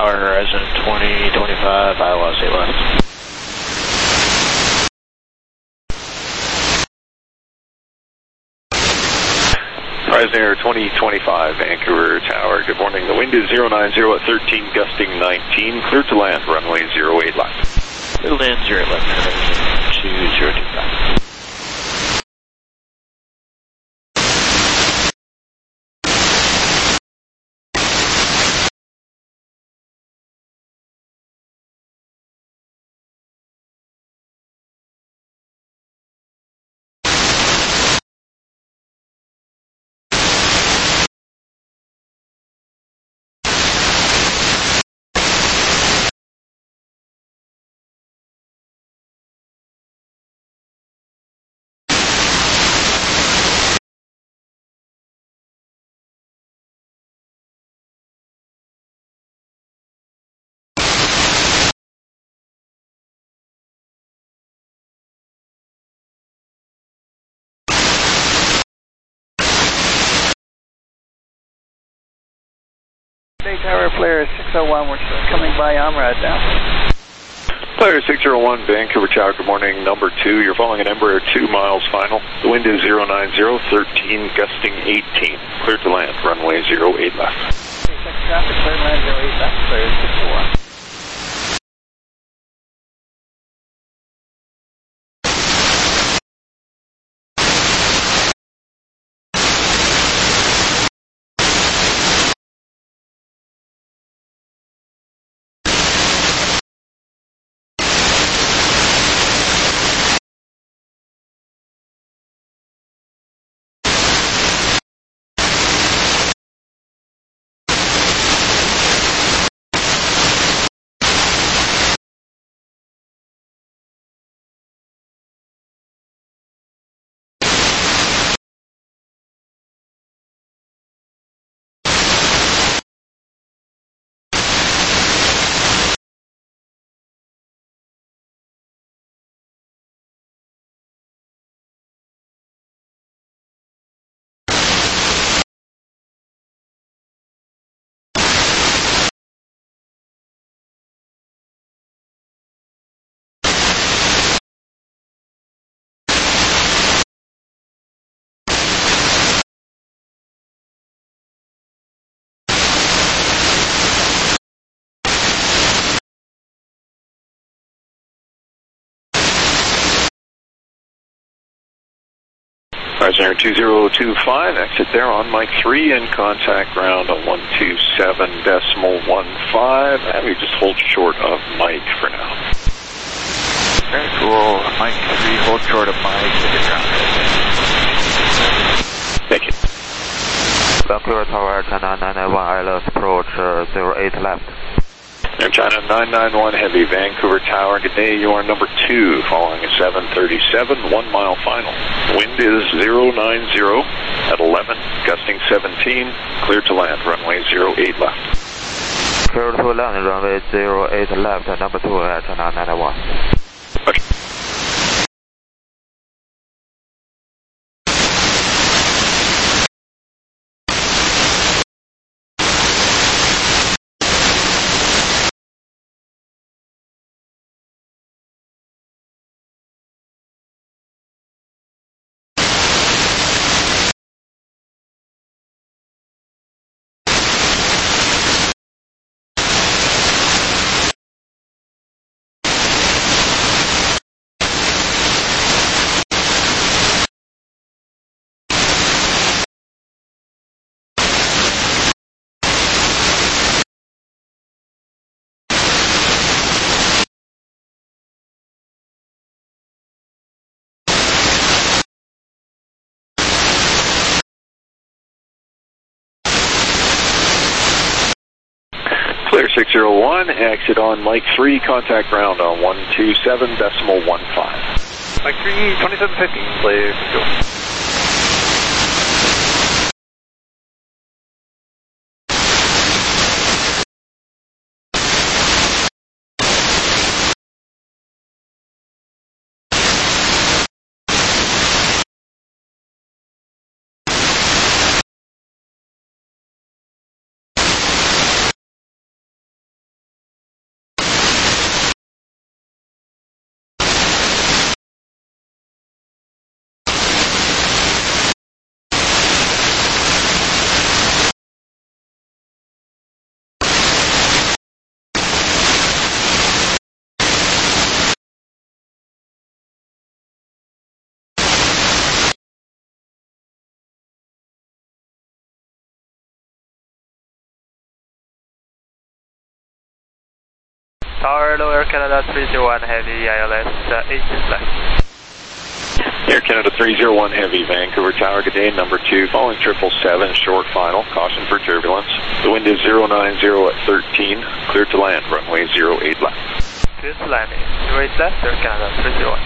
Tower, Horizon 2025, Iowa, say left. Horizon Air 2025, Vancouver Tower, good morning. The wind is 090 at 13, gusting 19, clear to land, runway 08 left. Clear to land, 08 left, Horizon 2025. Bay Tower, Flare 601, we're coming by Amrad now. Flare 601, Vancouver Tower, good morning. Number 2, you're following an Embraer 2 miles final. The wind is 090, 13, gusting 18, clear to land, runway 08 left. Check traffic, clear to land 08 left, Flare 601. Horizon Air 2025, exit there on Mike 3 and contact ground on 127.15. And we just hold short of Mike for now. Very cool. Mike 3, hold short of Mike. Thank you. Vancouver Tower, China 991, ILS approach 08 left. Air China 991 Heavy, Vancouver Tower. Good day, you are number 2, following a 737, 1 mile final. Wind is 090 at 11, gusting 17, clear to land, runway 08 left. Clear to land, runway 08 left, number 2, Air China 991. Okay. Clear 601, exit on Mike 3, contact ground on 127.15. Mike 3, 2750, Flare, go. Tower, Hello, Air Canada 301 Heavy, ILS 18 left. Air Canada 301 Heavy, Vancouver Tower, good day, number 2, following 777, short final, caution for turbulence. The wind is 090 at 13, clear to land, runway 08 left. Clear to landing, 08 left, Air Canada 301.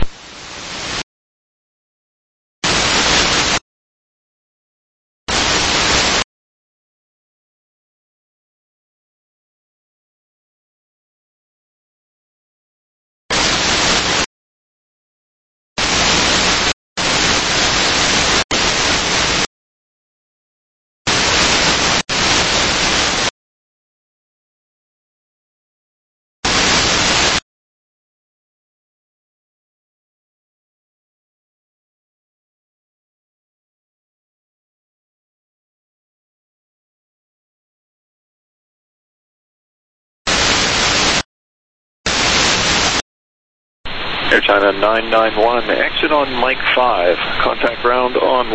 Air China 991, exit on Mike 5, contact ground on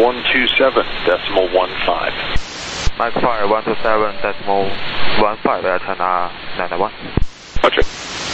127.15. Mike 5, 127.15, Air China 991. Roger.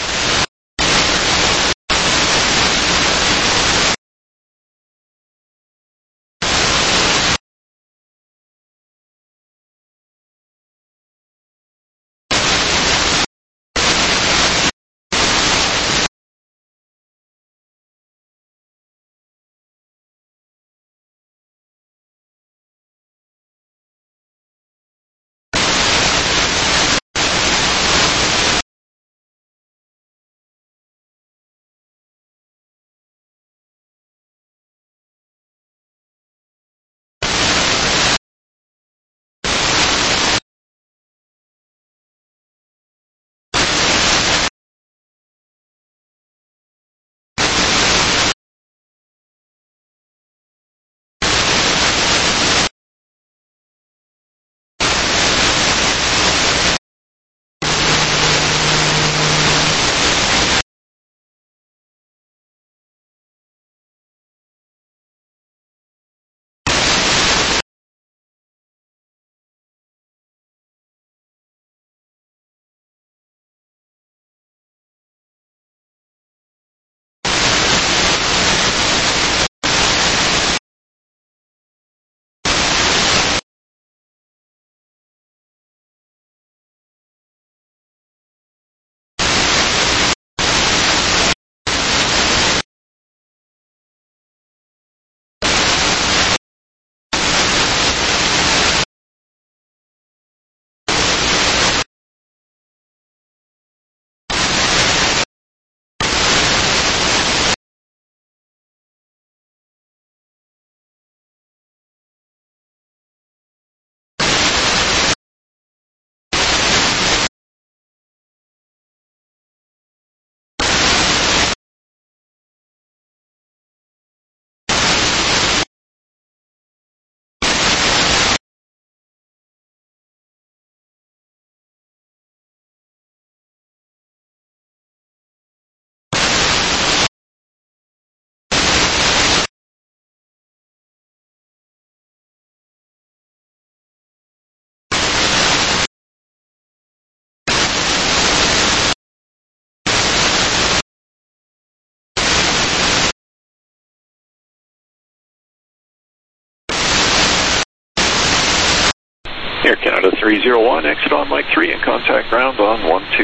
Air Canada 301, exit on Mike 3 and contact ground on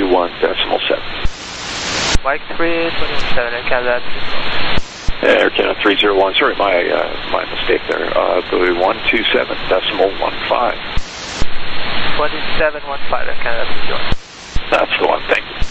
121.7. Mike 3, 217, Air Canada 301. Air Canada 301, sorry, my mistake there. Go to 127.15. 2715, Air Canada 301. That's the one, thank you.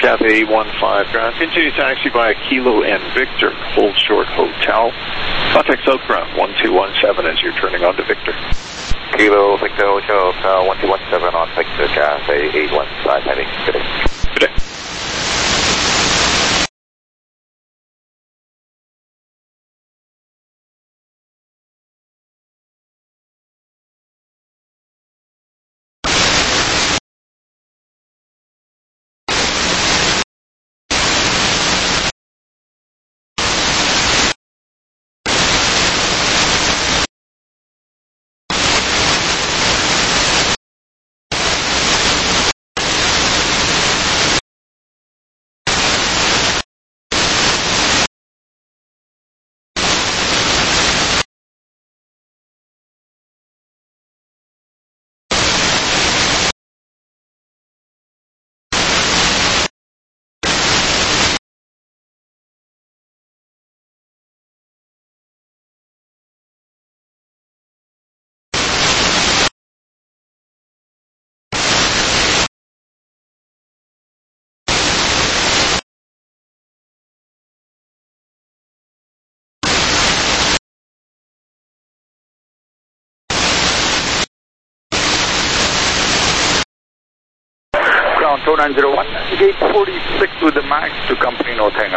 Cathay 15 ground. Continue taxi by Kilo and Victor. Hold short hotel. Contact South Ground 1217 as you're turning on to Victor. Kilo Victor Hotel 1217 on Victor Cathay 815 heading. Good day. Good day. Ground 2901, gate 46 with the max to company north hangar.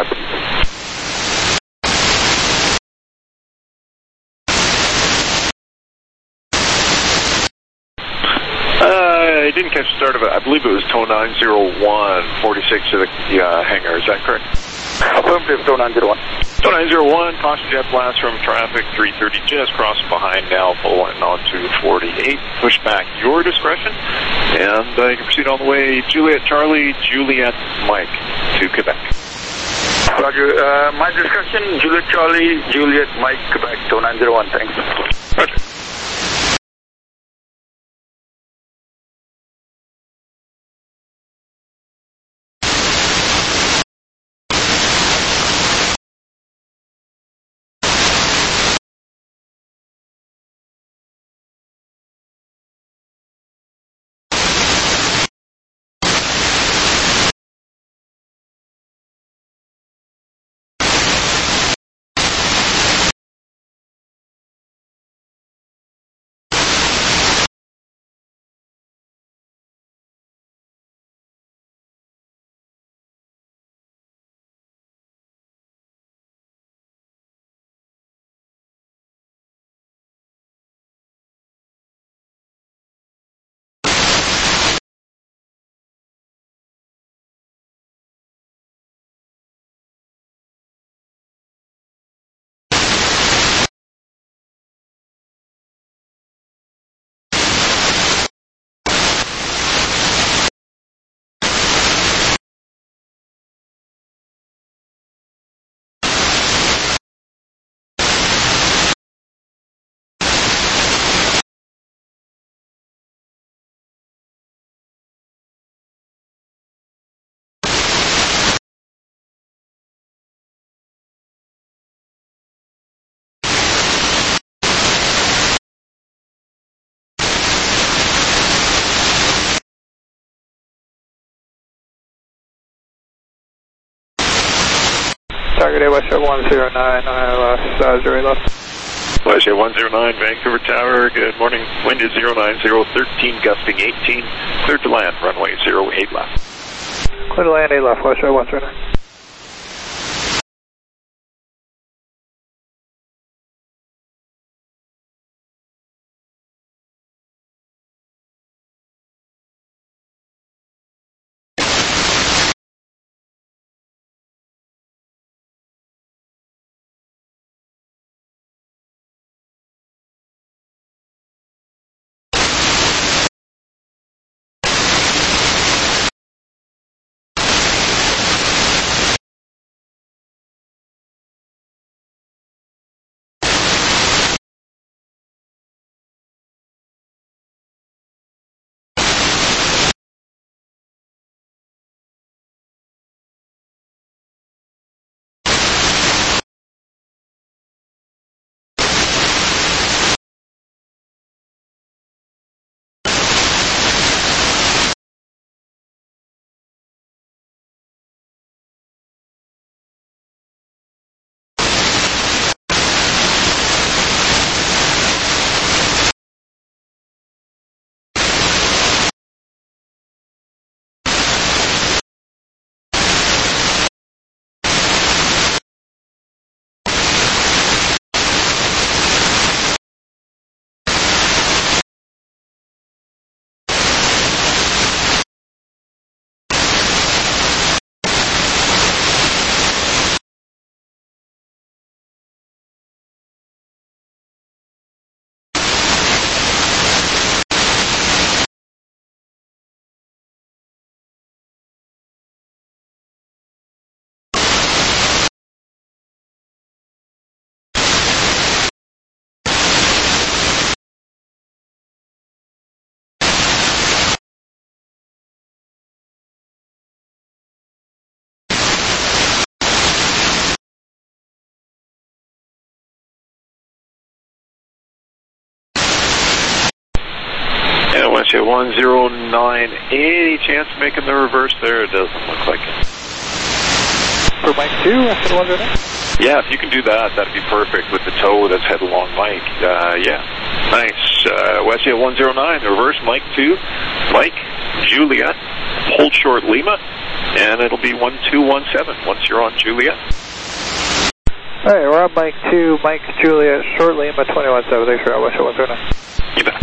I didn't catch the start of it. I believe it was TOW 901, 46 to the hangar. Is that correct? Affirmative, TOW 901. TOW 901, caution jet blast from traffic, 330 just crossed behind Alpha and on to 48. Push back your discretion, and you can proceed all the way Juliet Charlie, Juliet Mike to Quebec. Roger. My discretion, Juliet Charlie, Juliet Mike, Quebec, TOW 901, thanks. Roger. Target AYSA 109, ILS 0 left. AYSA 109, Vancouver Tower, good morning. Wind is 090, 13, gusting 18. Cleared to land, runway 08 left. Clear to land, 8 left, AYSA 109. 109, any chance of making the reverse there? It doesn't look like it. For Mike 2, after the 109? Yeah, if you can do that, that'd be perfect with the toe that's head along Mike. Yeah, nice. WestJet 109, the reverse, Mike 2, Mike, Juliet, hold short Lima, and it'll be 1217 once you're on Juliet. All right, we're on Mike 2, Mike, Juliet, short Lima 217. Thanks for WestJet 109. You bet.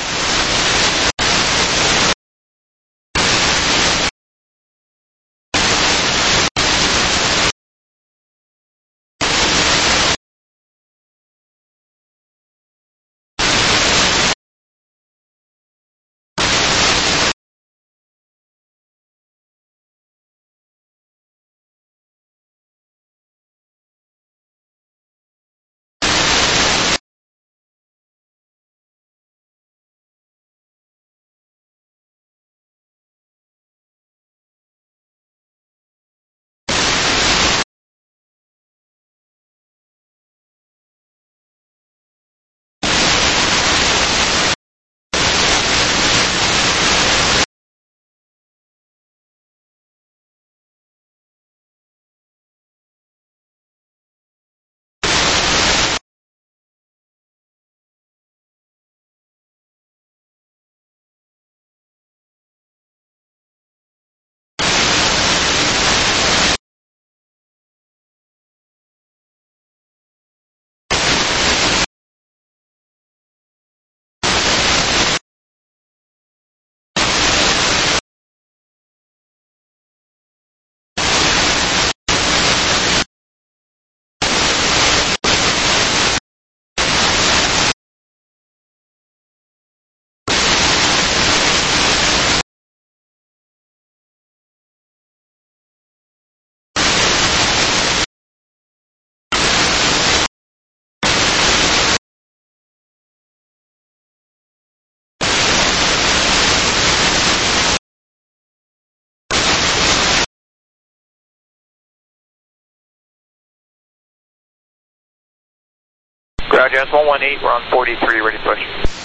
Ground Jazz 118, we're on 43, ready to push.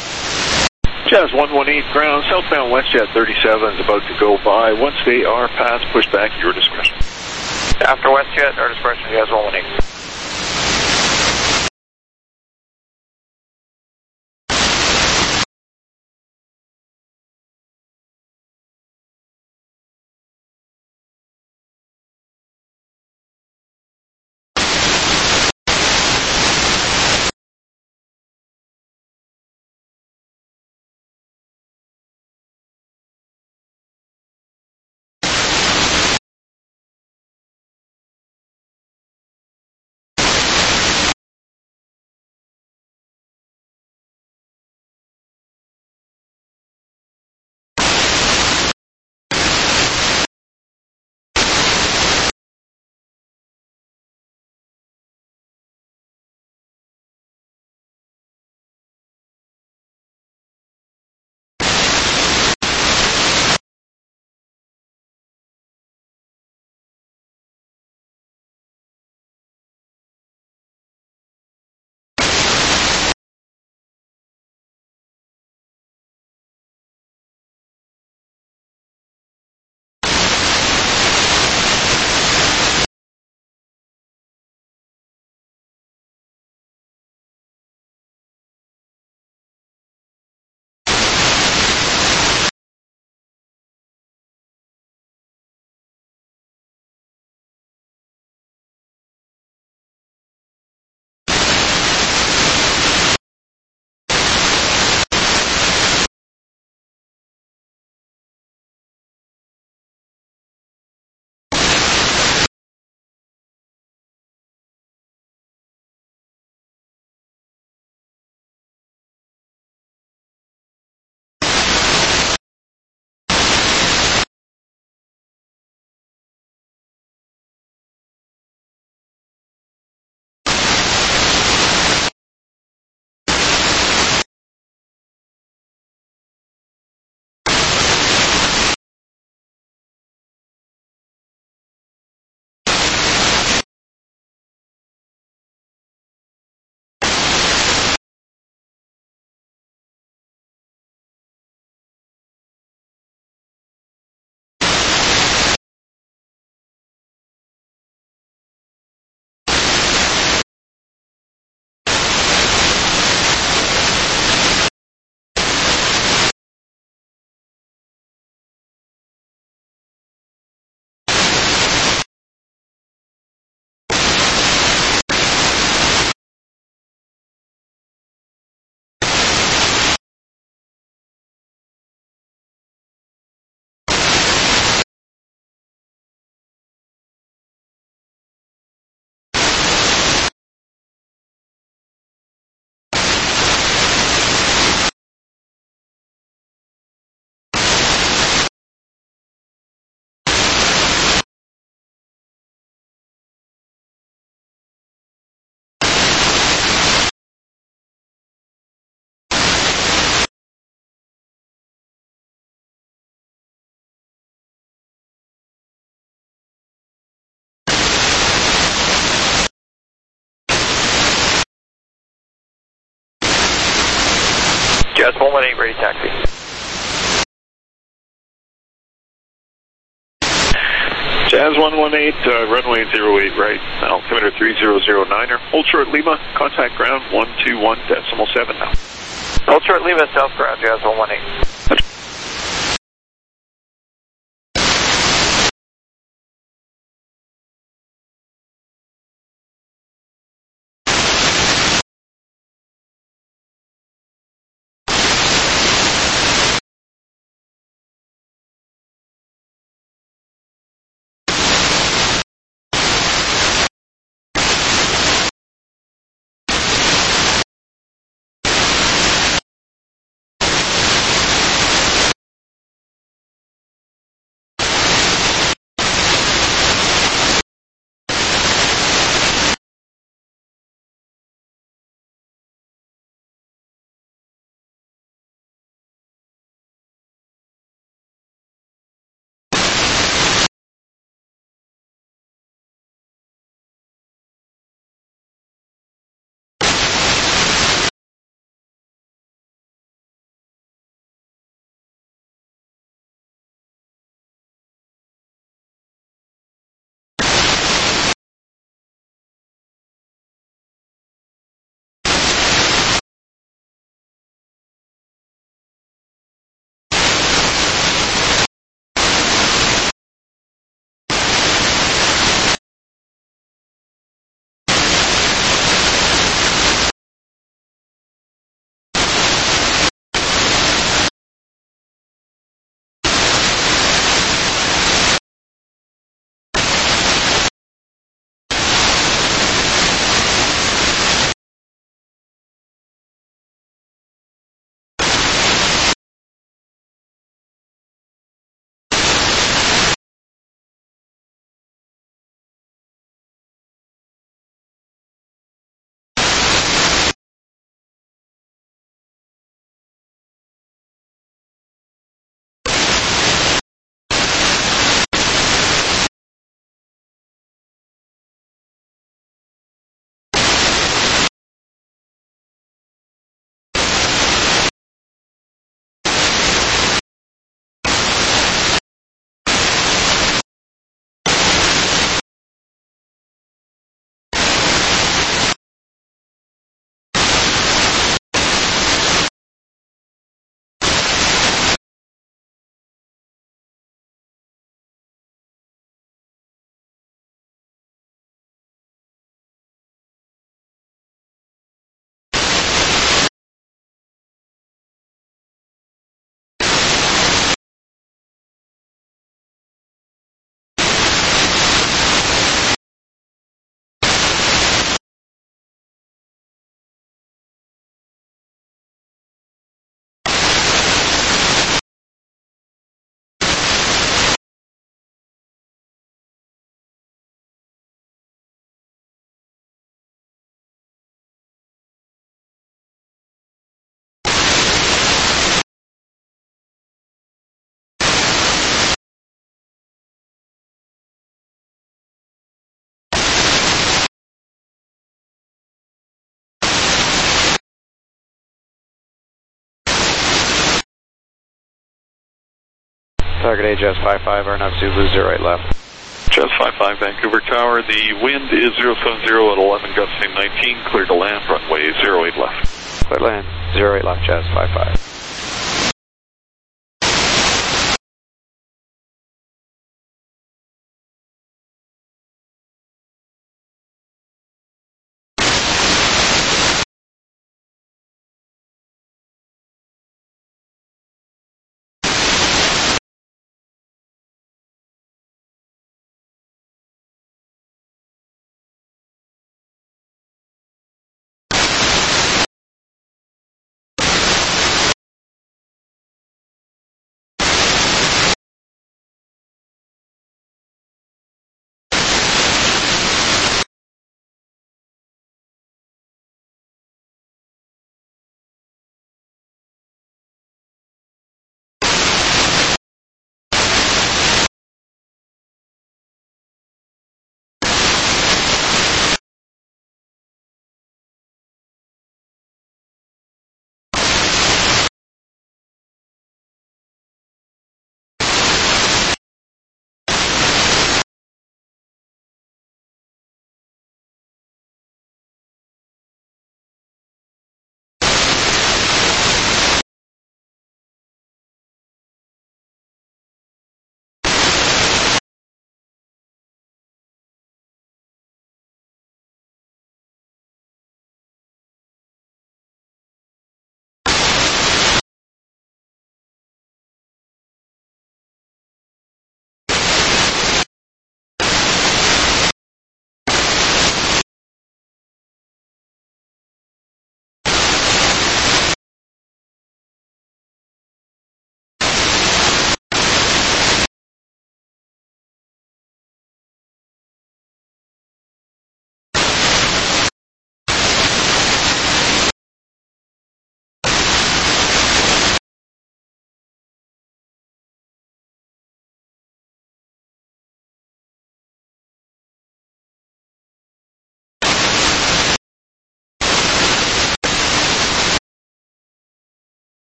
Jazz 118 ground, southbound WestJet 37 is about to go by. Once they are past, push back at your discretion. After WestJet, our discretion, Jazz 118. Jazz 118, ready taxi. Jazz 118, runway 08 right, altimeter 3009er. Hold short Lima, contact ground 121.7 now. Hold short Lima, south ground, Jazz 118. Target AJS 55, RNAV Zulu 08 left. Jazz 55, Vancouver Tower. The wind is 070 at 11, gusting 19. Clear to land, runway 08 left. Clear land, 08 left, Jazz 55.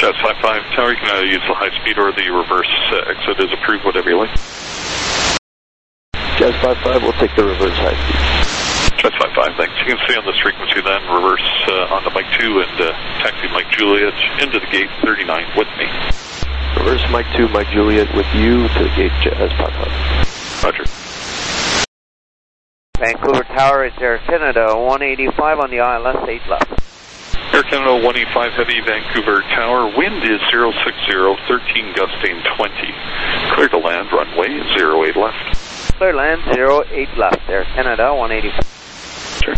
Jazz 55 Tower, you can either use the high speed or the reverse exit is approved, whatever you like. Jazz 55, we'll take the reverse high speed. Jazz 55, thanks. You can stay on this frequency then, reverse onto Mike 2 and taxi Mike Juliet into the gate 39 with me. Reverse Mike 2, Mike Juliet with you to the gate Jazz 55. Roger. Vancouver Tower, it's Air Canada 185 on the ILS 8 left. Air Canada 185 Heavy, Vancouver Tower, wind is 060, 13 gusting 20. Clear to land, runway 08 left. Clear land 08 left, Air Canada 185. Sure.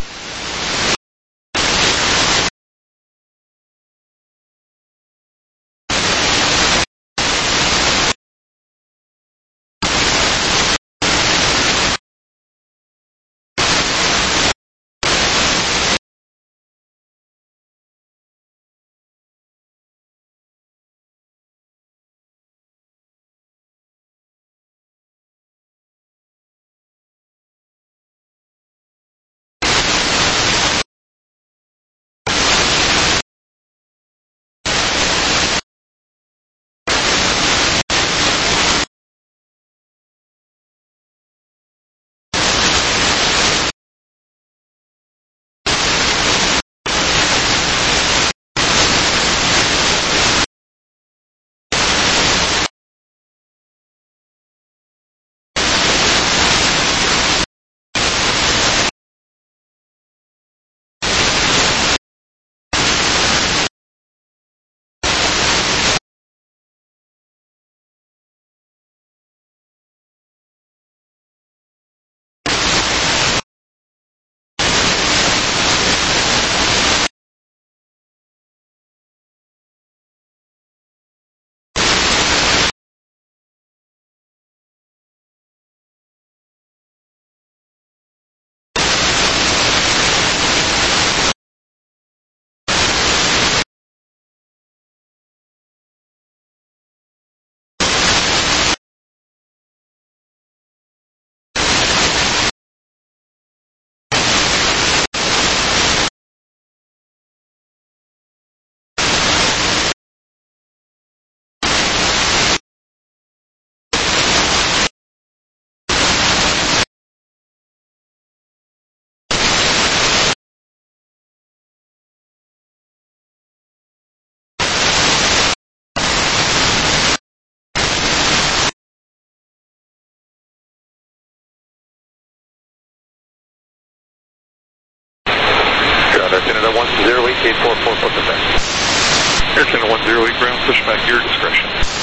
Air Canada 108, gate 44, Air Canada 108, ground pushback, your discretion.